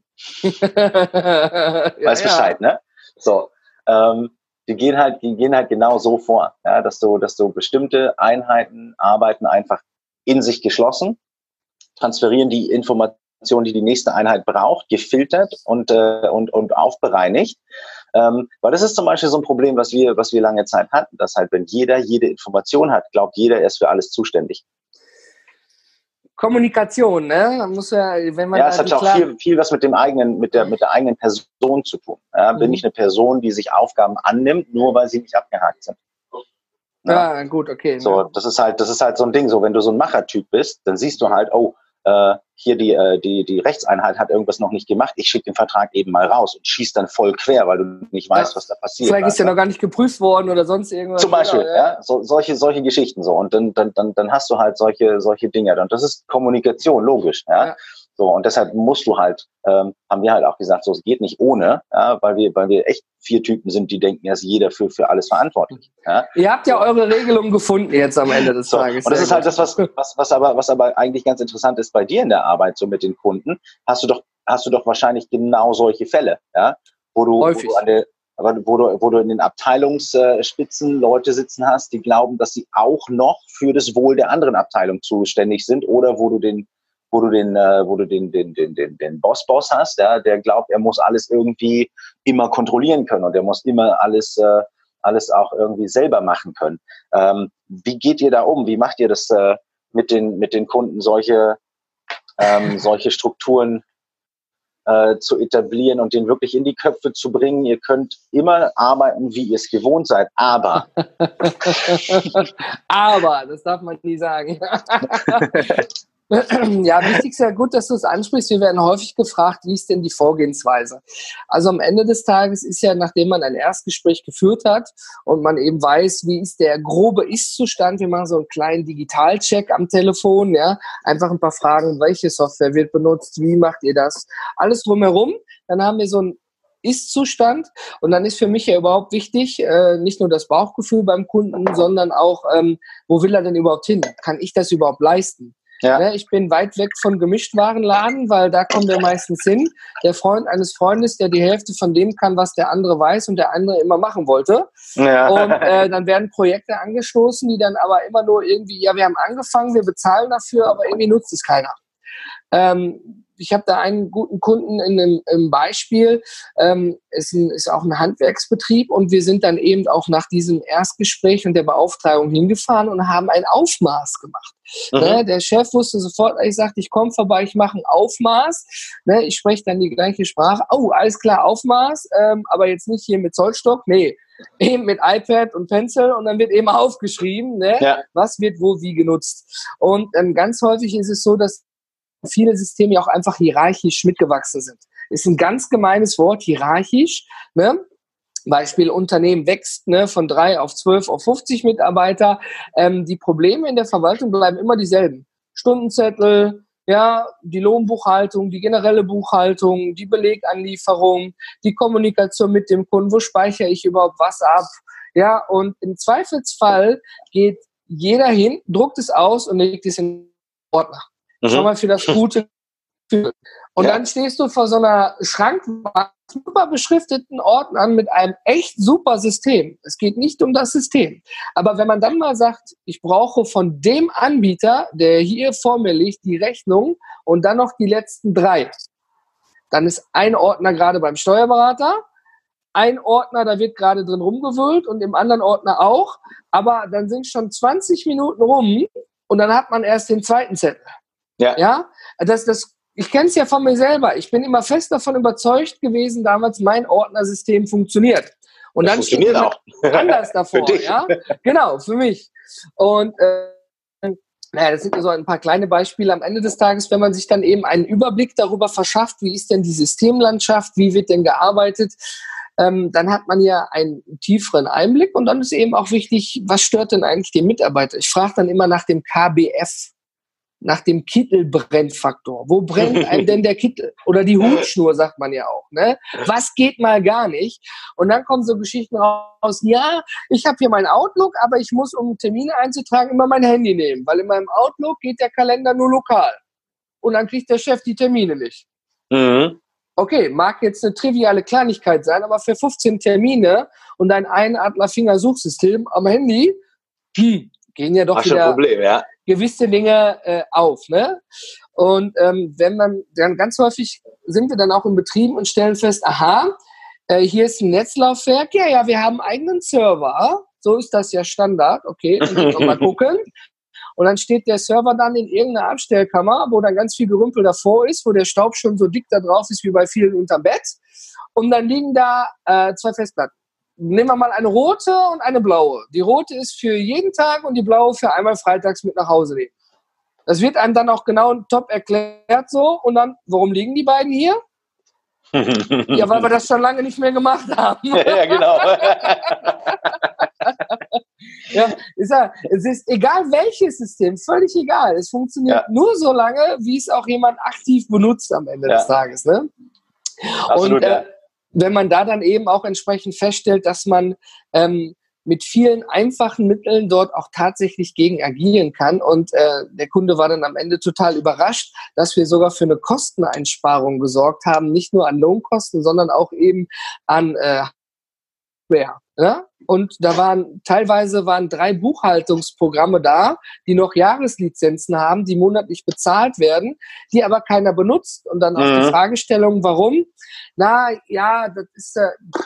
Weiß Bescheid, ne? So, die gehen halt genau so vor, ja, dass du bestimmte Einheiten arbeiten einfach in sich geschlossen, transferieren die Informationen, die nächste Einheit braucht, gefiltert und aufbereinigt. Weil das ist zum Beispiel so ein Problem, was wir lange Zeit hatten, dass halt, wenn jeder jede Information hat, glaubt jeder, er ist für alles zuständig. Kommunikation, ne? Man muss ja, wenn man es hat auch viel was mit der eigenen Person zu tun. Ja, bin ich eine Person, die sich Aufgaben annimmt, nur weil sie nicht abgehakt sind. Ja, gut, okay. So, das ist halt so ein Ding. So, wenn du so ein Machertyp bist, dann siehst du halt, hier die Rechtseinheit hat irgendwas noch nicht gemacht. Ich schicke den Vertrag eben mal raus und schieß dann voll quer, weil du nicht weißt, was da passiert. Vielleicht ist ja noch gar nicht geprüft worden oder sonst irgendwas. Zum Beispiel, solche Geschichten so. Und dann hast du halt solche Dinge. Und das ist Kommunikation, logisch, ja. So, und deshalb musst du halt, haben wir halt auch gesagt, so, es geht nicht ohne, ja, weil wir echt 4 Typen sind, die denken, er ist jeder für alles verantwortlich. Ja. Ihr habt ja eure Regelung gefunden jetzt am Ende des Tages. Und das ist halt das, was aber eigentlich ganz interessant ist bei dir in der Arbeit, so mit den Kunden, hast du doch wahrscheinlich genau solche Fälle, ja, wo du in den Abteilungsspitzen Leute sitzen hast, die glauben, dass sie auch noch für das Wohl der anderen Abteilung zuständig sind, oder wo du den Boss hast, ja, der glaubt, er muss alles irgendwie immer kontrollieren können und er muss immer alles auch irgendwie selber machen können. Wie geht ihr da um? Wie macht ihr das mit den Kunden, solche Strukturen zu etablieren und den wirklich in die Köpfe zu bringen? Ihr könnt immer arbeiten, wie ihr es gewohnt seid, aber aber, das darf man nie sagen. Ja, wichtig ist ja gut, dass du es ansprichst. Wir werden häufig gefragt, wie ist denn die Vorgehensweise? Also am Ende des Tages ist ja, nachdem man ein Erstgespräch geführt hat und man eben weiß, wie ist der grobe Ist-Zustand, wir machen so einen kleinen Digitalcheck am Telefon, ja, einfach ein paar Fragen, welche Software wird benutzt, wie macht ihr das? Alles drumherum, dann haben wir so einen Ist-Zustand und dann ist für mich ja überhaupt wichtig, nicht nur das Bauchgefühl beim Kunden, sondern auch, wo will er denn überhaupt hin? Kann ich das überhaupt leisten? Ja. Ich bin weit weg von Gemischtwarenladen, weil da kommen wir meistens hin. Der Freund eines Freundes, der die Hälfte von dem kann, was der andere weiß und der andere immer machen wollte. Ja. Und dann werden Projekte angestoßen, die dann aber immer nur irgendwie, ja, wir haben angefangen, wir bezahlen dafür, aber irgendwie nutzt es keiner. Ich habe da einen guten Kunden im Beispiel, ist auch ein Handwerksbetrieb und wir sind dann eben auch nach diesem Erstgespräch und der Beauftragung hingefahren und haben ein Aufmaß gemacht. Ne, der Chef wusste sofort, ich sagte, ich komme vorbei, ich mache ein Aufmaß. Ne, ich spreche dann die gleiche Sprache. Oh, alles klar, Aufmaß, aber jetzt nicht hier mit Zollstock, nee. Eben mit iPad und Pencil und dann wird eben aufgeschrieben, ne, was wird wo wie genutzt. Und ganz häufig ist es so, dass viele Systeme ja auch einfach hierarchisch mitgewachsen sind. Ist ein ganz gemeines Wort, hierarchisch. Ne? Beispiel, Unternehmen wächst, ne, von 3 auf 12 auf 50 Mitarbeiter. Die Probleme in der Verwaltung bleiben immer dieselben. Stundenzettel, ja, die Lohnbuchhaltung, die generelle Buchhaltung, die Beleganlieferung, die Kommunikation mit dem Kunden, wo speichere ich überhaupt was ab. Ja, und im Zweifelsfall geht jeder hin, druckt es aus und legt es in den Ordner. Schau mal für das Gute Und dann stehst du vor so einer Schrankwand, super beschrifteten Ordnern mit einem echt super System. Es geht nicht um das System. Aber wenn man dann mal sagt, ich brauche von dem Anbieter, der hier vor mir liegt, die Rechnung und dann noch die letzten 3, dann ist ein Ordner gerade beim Steuerberater, ein Ordner, da wird gerade drin rumgewühlt und im anderen Ordner auch. Aber dann sind schon 20 Minuten rum und dann hat man erst den zweiten Zettel. Ja? Ich kenne es ja von mir selber. Ich bin immer fest davon überzeugt gewesen, damals mein Ordnersystem funktioniert. Und das dann funktioniert auch anders davor. Für dich. Ja? Genau, für mich. Und das sind so ein paar kleine Beispiele am Ende des Tages, wenn man sich dann eben einen Überblick darüber verschafft, wie ist denn die Systemlandschaft, wie wird denn gearbeitet, dann hat man ja einen tieferen Einblick und dann ist eben auch wichtig, was stört denn eigentlich den Mitarbeiter? Ich frage dann immer nach dem KBF, nach dem Kittelbrennfaktor. Wo brennt einem denn der Kittel? Oder die Hutschnur, sagt man ja auch. Ne? Was geht mal gar nicht? Und dann kommen so Geschichten raus, ja, ich habe hier mein Outlook, aber ich muss, um Termine einzutragen, immer mein Handy nehmen, weil in meinem Outlook geht der Kalender nur lokal. Und dann kriegt der Chef die Termine nicht. Mhm. Okay, mag jetzt eine triviale Kleinigkeit sein, aber für 15 Termine und ein Einadler-Finger-Suchsystem am Handy, gehen ja doch wieder gewisse Dinge auf. Ne? Und wenn man dann ganz häufig sind wir dann auch in Betrieben und stellen fest, aha, hier ist ein Netzlaufwerk, ja, wir haben einen eigenen Server, so ist das ja Standard, okay, dann können wir mal gucken. Und dann steht der Server dann in irgendeiner Abstellkammer, wo dann ganz viel Gerümpel davor ist, wo der Staub schon so dick da drauf ist wie bei vielen unterm Bett. Und dann liegen da 2 Festplatten. Nehmen wir mal eine rote und eine blaue. Die rote ist für jeden Tag und die blaue für einmal freitags mit nach Hause nehmen. Das wird einem dann auch genau top erklärt so. Und dann, warum liegen die beiden hier? Ja, weil wir das schon lange nicht mehr gemacht haben. Ja, genau. Ja, es ist egal welches System, völlig egal. Es funktioniert nur so lange, wie es auch jemand aktiv benutzt am Ende des Tages. Ne? Absolut, und wenn man da dann eben auch entsprechend feststellt, dass man mit vielen einfachen Mitteln dort auch tatsächlich gegen agieren kann. Und der Kunde war dann am Ende total überrascht, dass wir sogar für eine Kosteneinsparung gesorgt haben, nicht nur an Lohnkosten, sondern auch eben an Hardware. Ja? Und da teilweise waren 3 Buchhaltungsprogramme da, die noch Jahreslizenzen haben, die monatlich bezahlt werden, die aber keiner benutzt. Und dann auch die Fragestellung, warum? Na, ja, das ist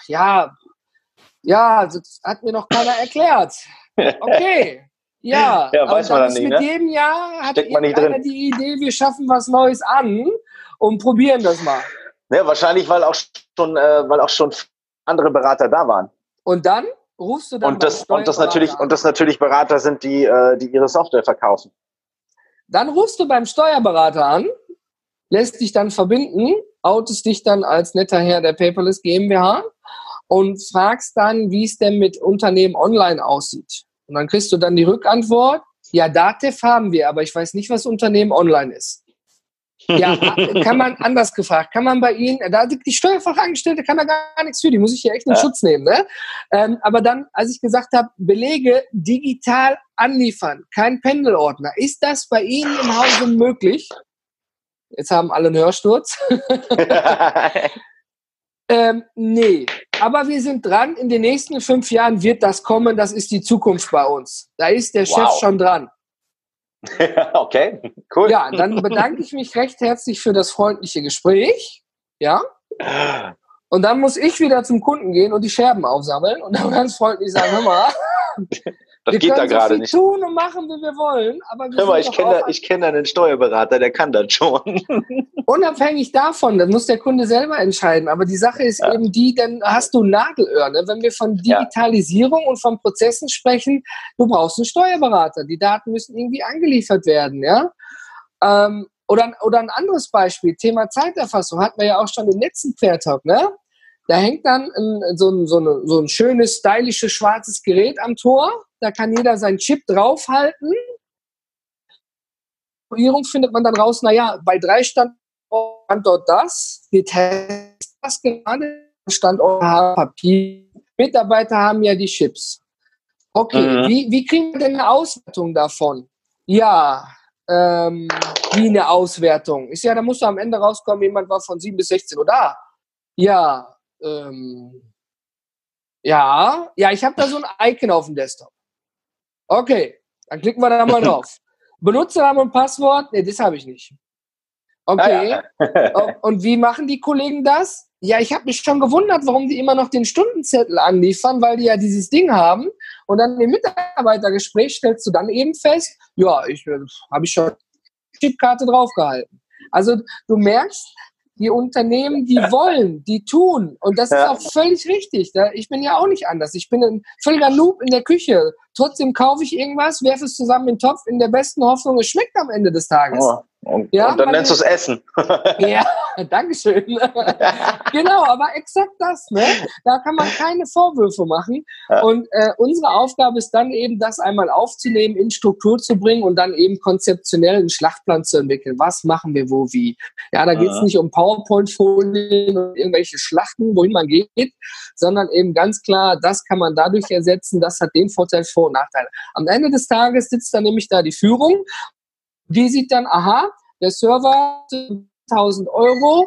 das hat mir noch keiner erklärt. Okay. Ja, aber weiß man dann dann ist nicht, mit ne? jedem Jahr hat Steckt man nicht irgendeiner drin. die Idee, wir schaffen was Neues an und probieren das mal. Ja, wahrscheinlich, weil auch schon andere Berater da waren. Und dann rufst du dann Und das natürlich Berater sind, die ihre Software verkaufen. Dann rufst du beim Steuerberater an, lässt dich dann verbinden, outest dich dann als netter Herr der Paperless GmbH und fragst dann, wie es denn mit Unternehmen online aussieht. Und dann kriegst du dann die Rückantwort, ja, Datev haben wir, aber ich weiß nicht, was Unternehmen online ist. Ja, kann man anders gefragt, kann man bei Ihnen, da die Steuerfachangestellte kann da gar nichts für, die muss ich hier echt in Schutz nehmen. Ne? Aber dann, als ich gesagt habe, Belege digital anliefern, kein Pendelordner, ist das bei Ihnen im Hause möglich? Jetzt haben alle einen Hörsturz. Nee, aber wir sind dran, in den nächsten 5 Jahren wird das kommen, das ist die Zukunft bei uns. Da ist der Chef schon dran. Okay, cool. Ja, dann bedanke ich mich recht herzlich für das freundliche Gespräch. Ja. Und dann muss ich wieder zum Kunden gehen und die Scherben aufsammeln und dann ganz freundlich sagen, hör mal, das wir geht da können so gerade viel nicht. tun und machen, wie wir wollen, aber wir Hör mal, sind ich kenne einen Steuerberater, der kann das schon. unabhängig davon, das muss der Kunde selber entscheiden. Aber die Sache ist eben die, dann hast du Nadelöhr. Ne? Wenn wir von Digitalisierung und von Prozessen sprechen, du brauchst einen Steuerberater. Die Daten müssen irgendwie angeliefert werden. Ja? Oder ein anderes Beispiel, Thema Zeiterfassung, hatten wir ja auch schon im letzten Quertalk. Ne? Da hängt dann so ein schönes, stylisches, schwarzes Gerät am Tor. Da kann jeder seinen Chip draufhalten. Findet man dann raus, naja, bei 3 Standort das, wir testen das gerade, Standort Papier, Mitarbeiter haben ja die Chips. Okay, wie kriegen wir denn eine Auswertung davon? Ja, wie eine Auswertung. Ich sage, da musst du am Ende rauskommen, jemand war von 7 bis 16 Uhr da. Ja, ich habe da so ein Icon auf dem Desktop. Okay, dann klicken wir da mal drauf. Benutzernamen und Passwort? Nee, das habe ich nicht. Okay. Und wie machen die Kollegen das? Ja, ich habe mich schon gewundert, warum die immer noch den Stundenzettel anliefern, weil die ja dieses Ding haben. Und dann im Mitarbeitergespräch stellst du dann eben fest, ja, habe ich schon die Chipkarte draufgehalten. Also du merkst, die Unternehmen, die wollen, die tun. Und das ist auch völlig richtig. Ich bin ja auch nicht anders. Ich bin ein völliger Noob in der Küche. Trotzdem kaufe ich irgendwas, werfe es zusammen in den Topf, in der besten Hoffnung, es schmeckt am Ende des Tages. Oh. Und dann nennst du es Essen. Ja, dankeschön. Genau, aber exakt das. Ne? Da kann man keine Vorwürfe machen. Ja. Und unsere Aufgabe ist dann eben, das einmal aufzunehmen, in Struktur zu bringen und dann eben konzeptionell einen Schlachtplan zu entwickeln. Was machen wir wo, wie? Ja, da geht es nicht um PowerPoint-Folien und irgendwelche Schlachten, wohin man geht, sondern eben ganz klar, das kann man dadurch ersetzen, das hat den Vorteil, Vor- und Nachteile. Am Ende des Tages sitzt dann nämlich da die Führung. Die sieht dann, aha, der Server 1.000 €,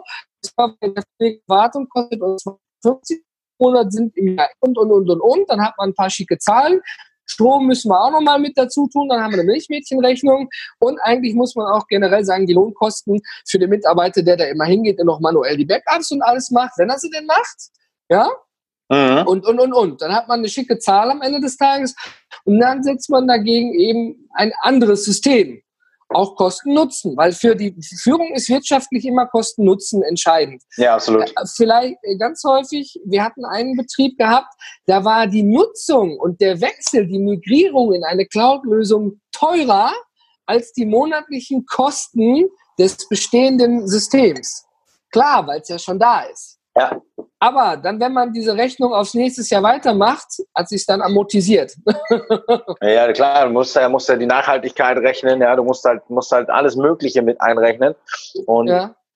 die Wartung kostet uns 50 Monate sind im Jahr und. Dann hat man ein paar schicke Zahlen. Strom müssen wir auch nochmal mit dazu tun, dann haben wir eine Milchmädchenrechnung. Und eigentlich muss man auch generell sagen, die Lohnkosten für den Mitarbeiter, der da immer hingeht und noch manuell die Backups und alles macht, wenn er sie denn macht, ja. Mhm. Und. Dann hat man eine schicke Zahl am Ende des Tages und dann setzt man dagegen eben ein anderes System. Auch Kosten-Nutzen, weil für die Führung ist wirtschaftlich immer Kosten-Nutzen entscheidend. Ja, absolut. Vielleicht ganz häufig, wir hatten einen Betrieb gehabt, da war die Nutzung und der Wechsel, die Migrierung in eine Cloud-Lösung teurer als die monatlichen Kosten des bestehenden Systems. Klar, weil es ja schon da ist. Ja. Aber dann, wenn man diese Rechnung aufs nächste Jahr weitermacht, hat sich dann amortisiert. Ja, klar, du musst ja die Nachhaltigkeit rechnen, ja, du musst halt alles Mögliche mit einrechnen. Und,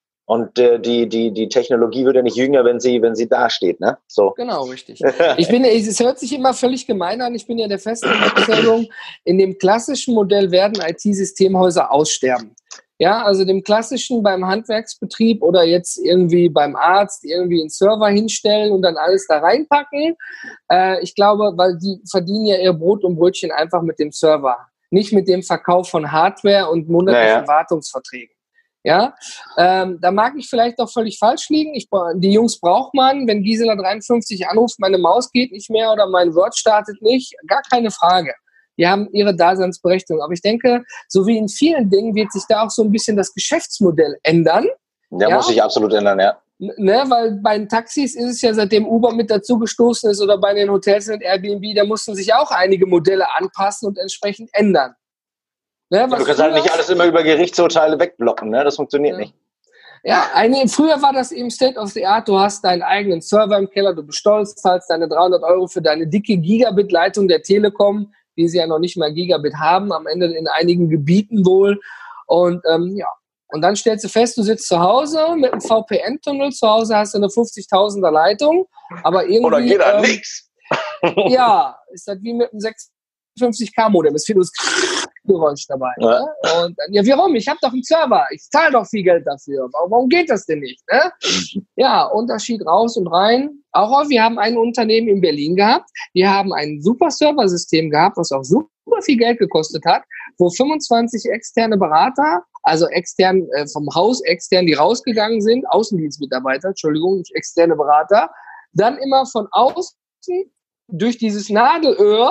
die Technologie wird ja nicht jünger, wenn sie dasteht, ne? So. Genau, richtig. Es hört sich immer völlig gemein an, ich bin ja der festen Überzeugung, in dem klassischen Modell werden IT-Systemhäuser aussterben. Ja, also dem klassischen beim Handwerksbetrieb oder jetzt irgendwie beim Arzt irgendwie einen Server hinstellen und dann alles da reinpacken. Ich glaube, weil die verdienen ja ihr Brot und Brötchen einfach mit dem Server, nicht mit dem Verkauf von Hardware und monatlichen Wartungsverträgen. Ja, da mag ich vielleicht auch völlig falsch liegen. Die Jungs braucht man, wenn Gisela 53 anruft, meine Maus geht nicht mehr oder mein Word startet nicht, gar keine Frage. Die haben ihre Daseinsberechtigung. Aber ich denke, so wie in vielen Dingen wird sich da auch so ein bisschen das Geschäftsmodell ändern. Ja, muss sich absolut ändern, ja. Ne, weil bei den Taxis ist es ja, seitdem Uber mit dazu gestoßen ist oder bei den Hotels und Airbnb, da mussten sich auch einige Modelle anpassen und entsprechend ändern. Ne, du kannst halt nicht alles immer über Gerichtsurteile wegblocken, ne? Das funktioniert nicht. Ja, früher war das eben State of the Art. Du hast deinen eigenen Server im Keller, du bist stolz, zahlst deine 300 € für deine dicke Gigabit-Leitung der Telekom, die sie ja noch nicht mal Gigabit haben, am Ende in einigen Gebieten wohl. Und und dann stellst du fest, du sitzt zu Hause mit einem VPN-Tunnel, zu Hause hast du eine 50.000er Leitung, aber irgendwie... Oder geht da nichts. Ja, ist das wie mit einem 56K-Modem, ist vieles Geräusch dabei. Ja. Ne? Und warum? Ich habe doch einen Server, ich zahle doch viel Geld dafür. Warum geht das denn nicht? Ne? Ja, Unterschied raus und rein. Auch wir haben ein Unternehmen in Berlin gehabt, die haben ein super Serversystem gehabt, was auch super viel Geld gekostet hat, wo 25 externe Berater, also extern vom Haus extern, die rausgegangen sind, Außendienstmitarbeiter, Entschuldigung, nicht externe Berater, dann immer von außen durch dieses Nadelöhr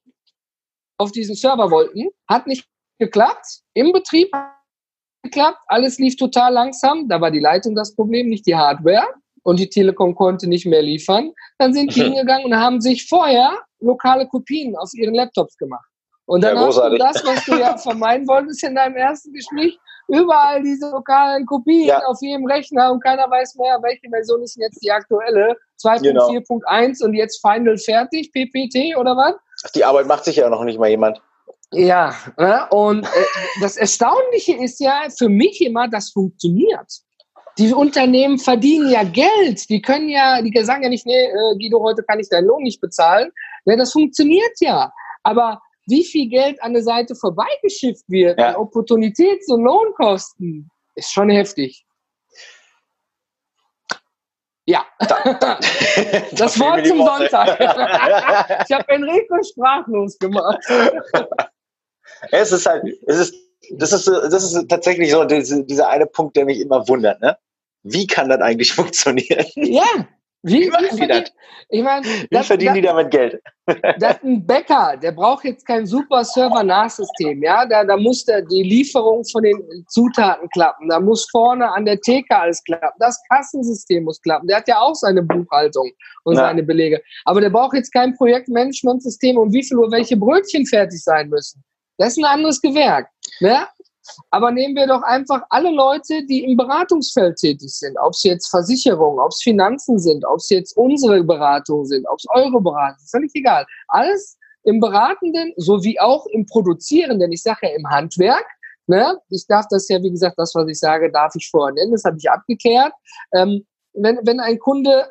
auf diesen Server wollten, hat nicht geklappt, im Betrieb hat geklappt, alles lief total langsam, da war die Leitung das Problem, nicht die Hardware und die Telekom konnte nicht mehr liefern, dann sind die hingegangen und haben sich vorher lokale Kopien auf ihren Laptops gemacht. Und dann hast du das, was du ja vermeiden wolltest in deinem ersten Gespräch, überall diese lokalen Kopien auf jedem Rechner und keiner weiß mehr, welche Version ist jetzt die aktuelle, 2.4.1 und jetzt Final fertig, PPT oder was? Die Arbeit macht sich ja noch nicht mal jemand. Ja, und das Erstaunliche ist ja für mich immer, das funktioniert. Die Unternehmen verdienen ja Geld. Die sagen ja nicht, nee, Guido, heute kann ich deinen Lohn nicht bezahlen. Ja, das funktioniert ja. Aber wie viel Geld an der Seite vorbeigeschifft wird, an Opportunitäts- und Lohnkosten, ist schon heftig. Ja, das Wort zum Sonntag. Ich habe Enrico sprachlos gemacht. Das ist tatsächlich so dieser eine Punkt, der mich immer wundert, ne? Wie kann das eigentlich funktionieren? Ja. Wie machen die das? Ich meine, wie verdienen die damit Geld? Das ist ein Bäcker, der braucht jetzt kein super Server-Nachsystem, ja. Da muss die Lieferung von den Zutaten klappen. Da muss vorne an der Theke alles klappen. Das Kassensystem muss klappen. Der hat ja auch seine Buchhaltung und seine Belege. Aber der braucht jetzt kein Projektmanagementsystem, um wie viel Uhr welche Brötchen fertig sein müssen. Das ist ein anderes Gewerk, ne? Aber nehmen wir doch einfach alle Leute, die im Beratungsfeld tätig sind, ob es jetzt Versicherungen, ob es Finanzen sind, ob es jetzt unsere Beratungen sind, ob es eure Beratung sind, völlig egal. Alles im Beratenden sowie auch im Produzierenden, ich sage ja im Handwerk, ne? Ich darf das ja, wie gesagt, das, was ich sage, darf ich vorher nennen, das habe ich abgeklärt. Wenn ein Kunde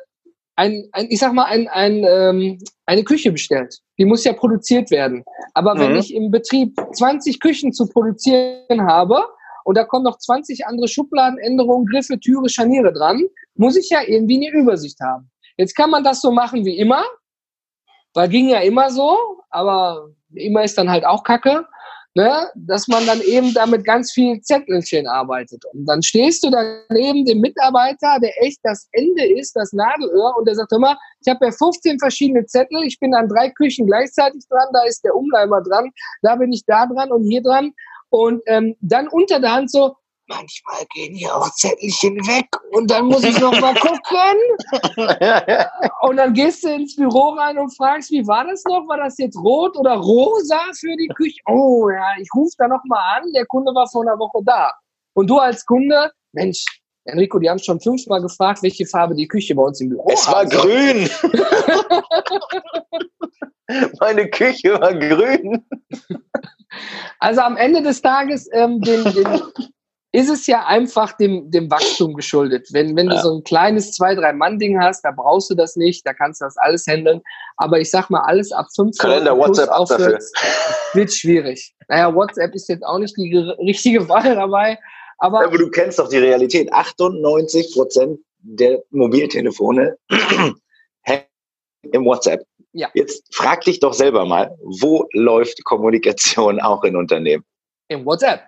eine Küche bestellt. Die muss ja produziert werden. Aber wenn ich im Betrieb 20 Küchen zu produzieren habe und da kommen noch 20 andere Schubladenänderungen, Griffe, Türe, Scharniere dran, muss ich ja irgendwie eine Übersicht haben. Jetzt kann man das so machen wie immer, weil ging ja immer so, aber immer ist dann halt auch Kacke. Ne, dass man dann eben damit ganz viel Zettelchen arbeitet. Und dann stehst du dann neben dem Mitarbeiter, der echt das Ende ist, das Nadelöhr, und der sagt immer, ich habe ja 15 verschiedene Zettel, ich bin an 3 Küchen gleichzeitig dran, da ist der Umleimer dran, da bin ich da dran und hier dran. Und dann unter der Hand so, manchmal gehen hier auch Zettelchen weg und dann muss ich noch mal gucken. Und dann gehst du ins Büro rein und fragst, wie war das noch? War das jetzt rot oder rosa für die Küche? Oh ja, ich rufe da noch mal an, der Kunde war vor einer Woche da. Und du als Kunde, Mensch, Enrico, die haben schon 5-mal gefragt, welche Farbe die Küche bei uns im Büro Es war grün. Meine Küche war grün. Also am Ende des Tages, ist es ja einfach dem Wachstum geschuldet. Wenn du so ein kleines 2-3-Mann-Ding hast, da brauchst du das nicht, da kannst du das alles handeln. Aber ich sag mal, alles ab 5 Kalender, WhatsApp ab dafür. Wird schwierig. Naja, WhatsApp ist jetzt auch nicht die richtige Wahl dabei. Aber du kennst doch die Realität. 98% der Mobiltelefone hängen im WhatsApp. Ja. Jetzt frag dich doch selber mal, wo läuft Kommunikation auch in Unternehmen? Im WhatsApp.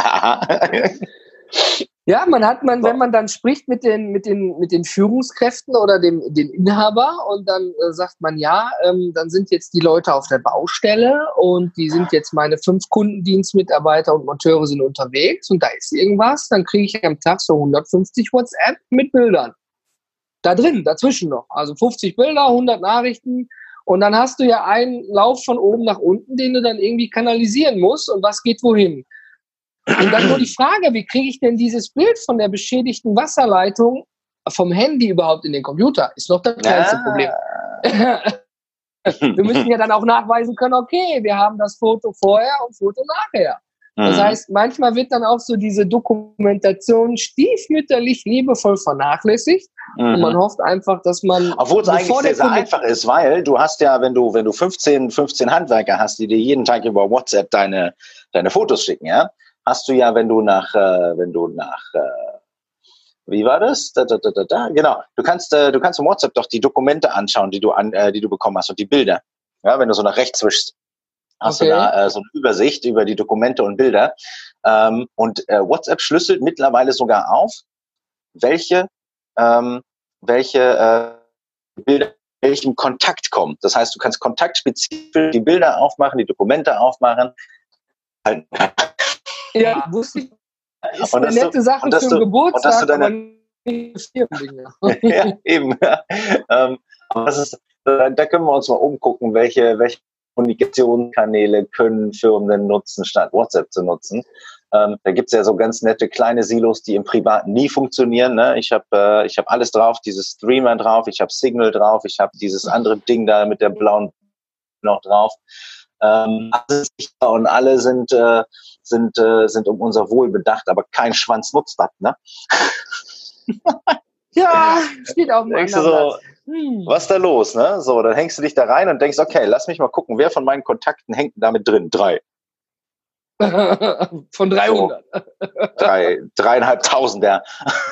Ja, wenn man dann spricht mit den Führungskräften oder den Inhaber und dann sagt man, dann sind jetzt die Leute auf der Baustelle und die sind jetzt meine 5 Kundendienstmitarbeiter und Monteure sind unterwegs und da ist irgendwas, dann kriege ich am Tag so 150 WhatsApp mit Bildern. Da drin, dazwischen noch. Also 50 Bilder, 100 Nachrichten. Und dann hast du ja einen Lauf von oben nach unten, den du dann irgendwie kanalisieren musst und was geht wohin. Und dann nur die Frage, wie kriege ich denn dieses Bild von der beschädigten Wasserleitung vom Handy überhaupt in den Computer? Ist noch das kleinste Problem. Wir müssen ja dann auch nachweisen können, okay, wir haben das Foto vorher und Foto nachher. Das heißt, manchmal wird dann auch so diese Dokumentation stiefmütterlich liebevoll vernachlässigt. Und man hofft einfach, dass man... Obwohl es eigentlich sehr, sehr einfach ist, weil du hast ja, wenn du 15 Handwerker hast, die dir jeden Tag über WhatsApp deine Fotos schicken, ja, hast du ja, wenn du nach wie war das? Genau. Du kannst im WhatsApp doch die Dokumente anschauen, die du bekommen hast und die Bilder. Ja, wenn du so nach rechts wischst. Hast du da so eine Übersicht über die Dokumente und Bilder. Und WhatsApp schlüsselt mittlerweile sogar auf, welche Bilder welchem Kontakt kommen. Das heißt, du kannst kontaktspezifisch die Bilder aufmachen, die Dokumente aufmachen. Ja, wusste ich. Ist eine nette Sache für den Geburtstag, aber nicht für Firmendinge. Ja, eben. Da können wir uns mal umgucken, welche Kommunikationskanäle können Firmen denn nutzen, statt WhatsApp zu nutzen. Da gibt's ja so ganz nette kleine Silos, die im Privaten nie funktionieren. Ne? Ich hab alles drauf, dieses Streamer drauf, ich habe Signal drauf, ich habe dieses andere Ding da mit der blauen noch drauf. Alles sicher und alle sind um unser Wohl bedacht, aber kein Schwanz nutzt das, ne? Ja, steht auf dem anderen Platz. Was ist da los, ne? So, dann hängst du dich da rein und denkst, okay, lass mich mal gucken, wer von meinen Kontakten hängt damit drin? 3. Von 300. So, 3.500, ja.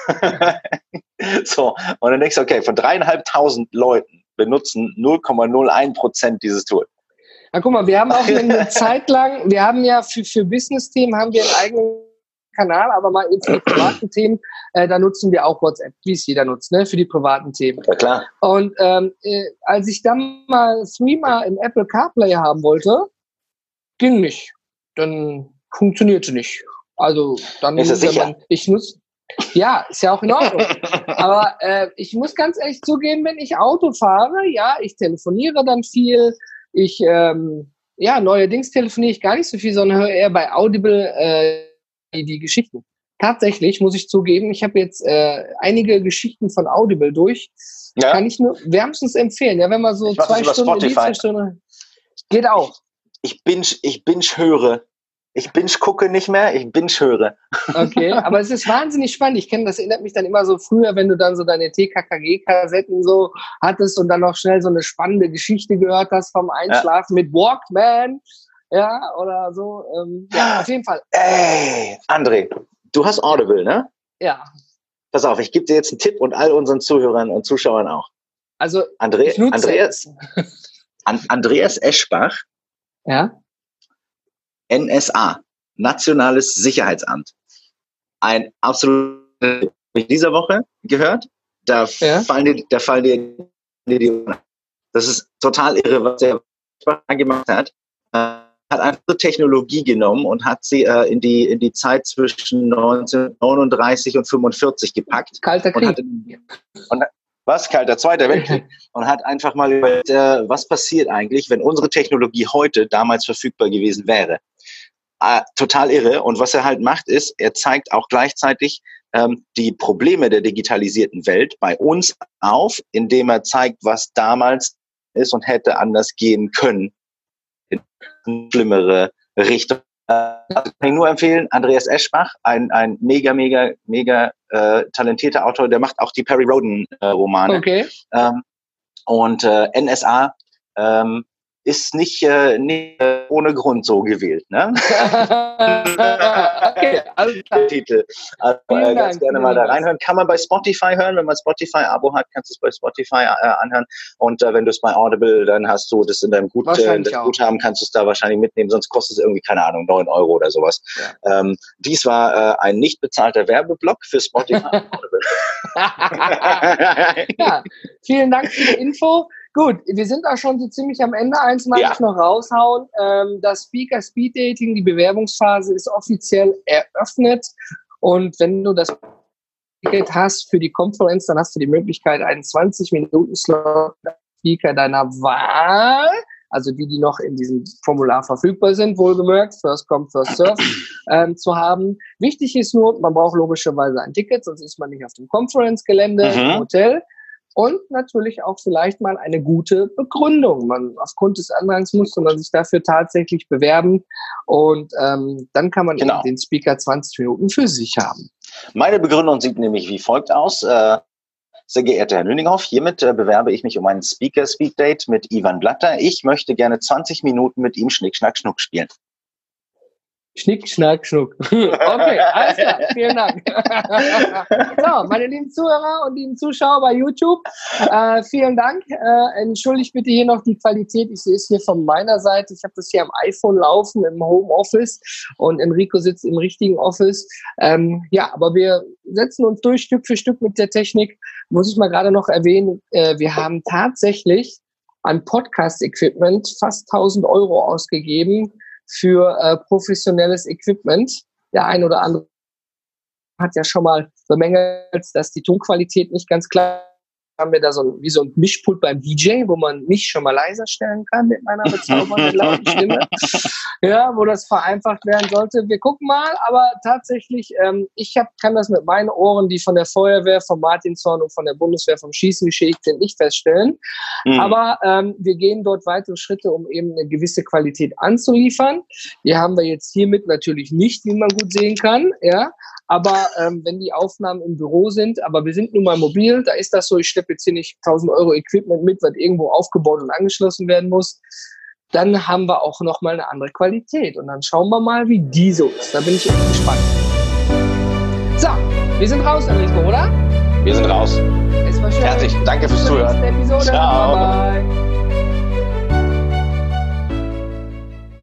So, und dann denkst du, okay, von 3.500 Leuten benutzen 0,01% dieses Tool. Na, guck mal, wir haben auch eine Zeit lang, wir haben ja für Business-Themen haben wir einen eigenen Kanal, aber mal für die privaten Themen, da nutzen wir auch WhatsApp, wie es jeder nutzt, ne, für die privaten Themen. Ja, klar. Und als ich dann mal Threema im Apple CarPlay haben wollte, ging nicht. Dann funktionierte nicht. Also dann ist das sicher? Ja, ist ja auch in Ordnung. Aber ich muss ganz ehrlich zugeben, wenn ich Auto fahre, ja, ich telefoniere dann viel, neuerdings telefoniere ich gar nicht so viel, sondern höre eher bei Audible die Geschichten. Tatsächlich muss ich zugeben, ich habe jetzt einige Geschichten von Audible durch. Ja. Kann ich nur wärmstens empfehlen. Ja, wenn man so 2 Stunden, 2 Stunden, geht auch. Ich binge höre. Ich binge gucke nicht mehr, ich binge höre. Okay, aber es ist wahnsinnig spannend. Ich kenne, das erinnert mich dann immer so früher, wenn du dann so deine TKKG-Kassetten so hattest und dann noch schnell so eine spannende Geschichte gehört hast vom Einschlafen mit Walkman. Ja, oder so. Ja, auf jeden Fall. Ey, André, du hast Audible, ne? Ja. Pass auf, ich gebe dir jetzt einen Tipp und all unseren Zuhörern und Zuschauern auch. Also, Andreas Eschbach. Ja. NSA, Nationales Sicherheitsamt. Ein absolut dieser Woche gehört. Da fallen dir die. Das ist total irre, was er gemacht hat. Hat einfach Technologie genommen und hat sie in die Zeit zwischen 1939 und 45 gepackt. Kalter Krieg. Kalter Zweiter Weltkrieg. Und hat einfach mal überlegt, was passiert eigentlich, wenn unsere Technologie heute damals verfügbar gewesen wäre. Total irre. Und was er halt macht, ist, er zeigt auch gleichzeitig die Probleme der digitalisierten Welt bei uns auf, indem er zeigt, was damals ist und hätte anders gehen können. In schlimmere Richtung. Kann ich nur empfehlen, Andreas Eschbach, ein mega talentierter Autor, der macht auch die Perry Rhodan Romane. Okay. Und NSA ist nicht ohne Grund so gewählt, ne? Okay, alles klar. Titel. Also, ganz gerne mal da reinhören. Kann man bei Spotify hören. Wenn man Spotify-Abo hat, kannst du es bei Spotify anhören. Und wenn du es bei Audible, dann hast du das in deinem Guthaben, kannst du es da wahrscheinlich mitnehmen. Sonst kostet es irgendwie, keine Ahnung, 9 Euro oder sowas. Ja. Dies war ein nicht bezahlter Werbeblock für Spotify. Ja, vielen Dank für die Info. Gut, wir sind auch schon so ziemlich am Ende. Eins mag ich noch raushauen. Das Speaker Speed Dating, die Bewerbungsphase ist offiziell eröffnet. Und wenn du das Ticket hast für die Conference, dann hast du die Möglichkeit, einen 20-Minuten-Slot Speaker deiner Wahl, also die noch in diesem Formular verfügbar sind, wohlgemerkt, First Come, First Serve, zu haben. Wichtig ist nur, man braucht logischerweise ein Ticket, sonst ist man nicht auf dem Conference-Gelände, im Hotel. Und natürlich auch vielleicht mal eine gute Begründung. Aufgrund des Andrangs musste man sich dafür tatsächlich bewerben. Und dann kann man eben den Speaker 20 Minuten für sich haben. Meine Begründung sieht nämlich wie folgt aus. Sehr geehrter Herr Nüninghoff, hiermit bewerbe ich mich um einen Speaker-Speak-Date mit Ivan Blatter. Ich möchte gerne 20 Minuten mit ihm Schnick, Schnack, Schnuck spielen. Schnick, Schnack, Schnuck. Okay, alles klar. Vielen Dank. So, meine lieben Zuhörer und lieben Zuschauer bei YouTube, vielen Dank. Entschuldigt bitte hier noch die Qualität. Ich sehe es hier von meiner Seite. Ich habe das hier am iPhone laufen im Homeoffice und Enrico sitzt im richtigen Office. Aber wir setzen uns durch Stück für Stück mit der Technik. Muss ich mal gerade noch erwähnen, wir haben tatsächlich an Podcast-Equipment fast 1.000 Euro ausgegeben für professionelles Equipment. Der ein oder andere hat ja schon mal bemängelt, dass die Tonqualität nicht ganz klar ist. Haben wir da so ein Mischpult beim DJ, wo man mich schon mal leiser stellen kann mit meiner bezaubernden lauten Stimme. Ja, wo das vereinfacht werden sollte. Wir gucken mal, aber tatsächlich, kann das mit meinen Ohren, die von der Feuerwehr, vom Martinshorn und von der Bundeswehr vom Schießen geschädigt sind, nicht feststellen. Aber wir gehen dort weitere Schritte, um eben eine gewisse Qualität anzuliefern. Die haben wir jetzt hiermit natürlich nicht, wie man gut sehen kann, ja. Aber wenn die Aufnahmen im Büro sind, aber wir sind nun mal mobil, da ist das so, ich schleppe jetzt hier nicht 1.000 Euro Equipment mit, was irgendwo aufgebaut und angeschlossen werden muss, dann haben wir auch nochmal eine andere Qualität. Und dann schauen wir mal, wie die so ist. Da bin ich echt gespannt. So, wir sind raus, Enrico, oder? Wir sind raus. Es war schön. Fertig. Danke fürs Zuhören. Bis zur nächsten Episode. Ciao. Bye, bye.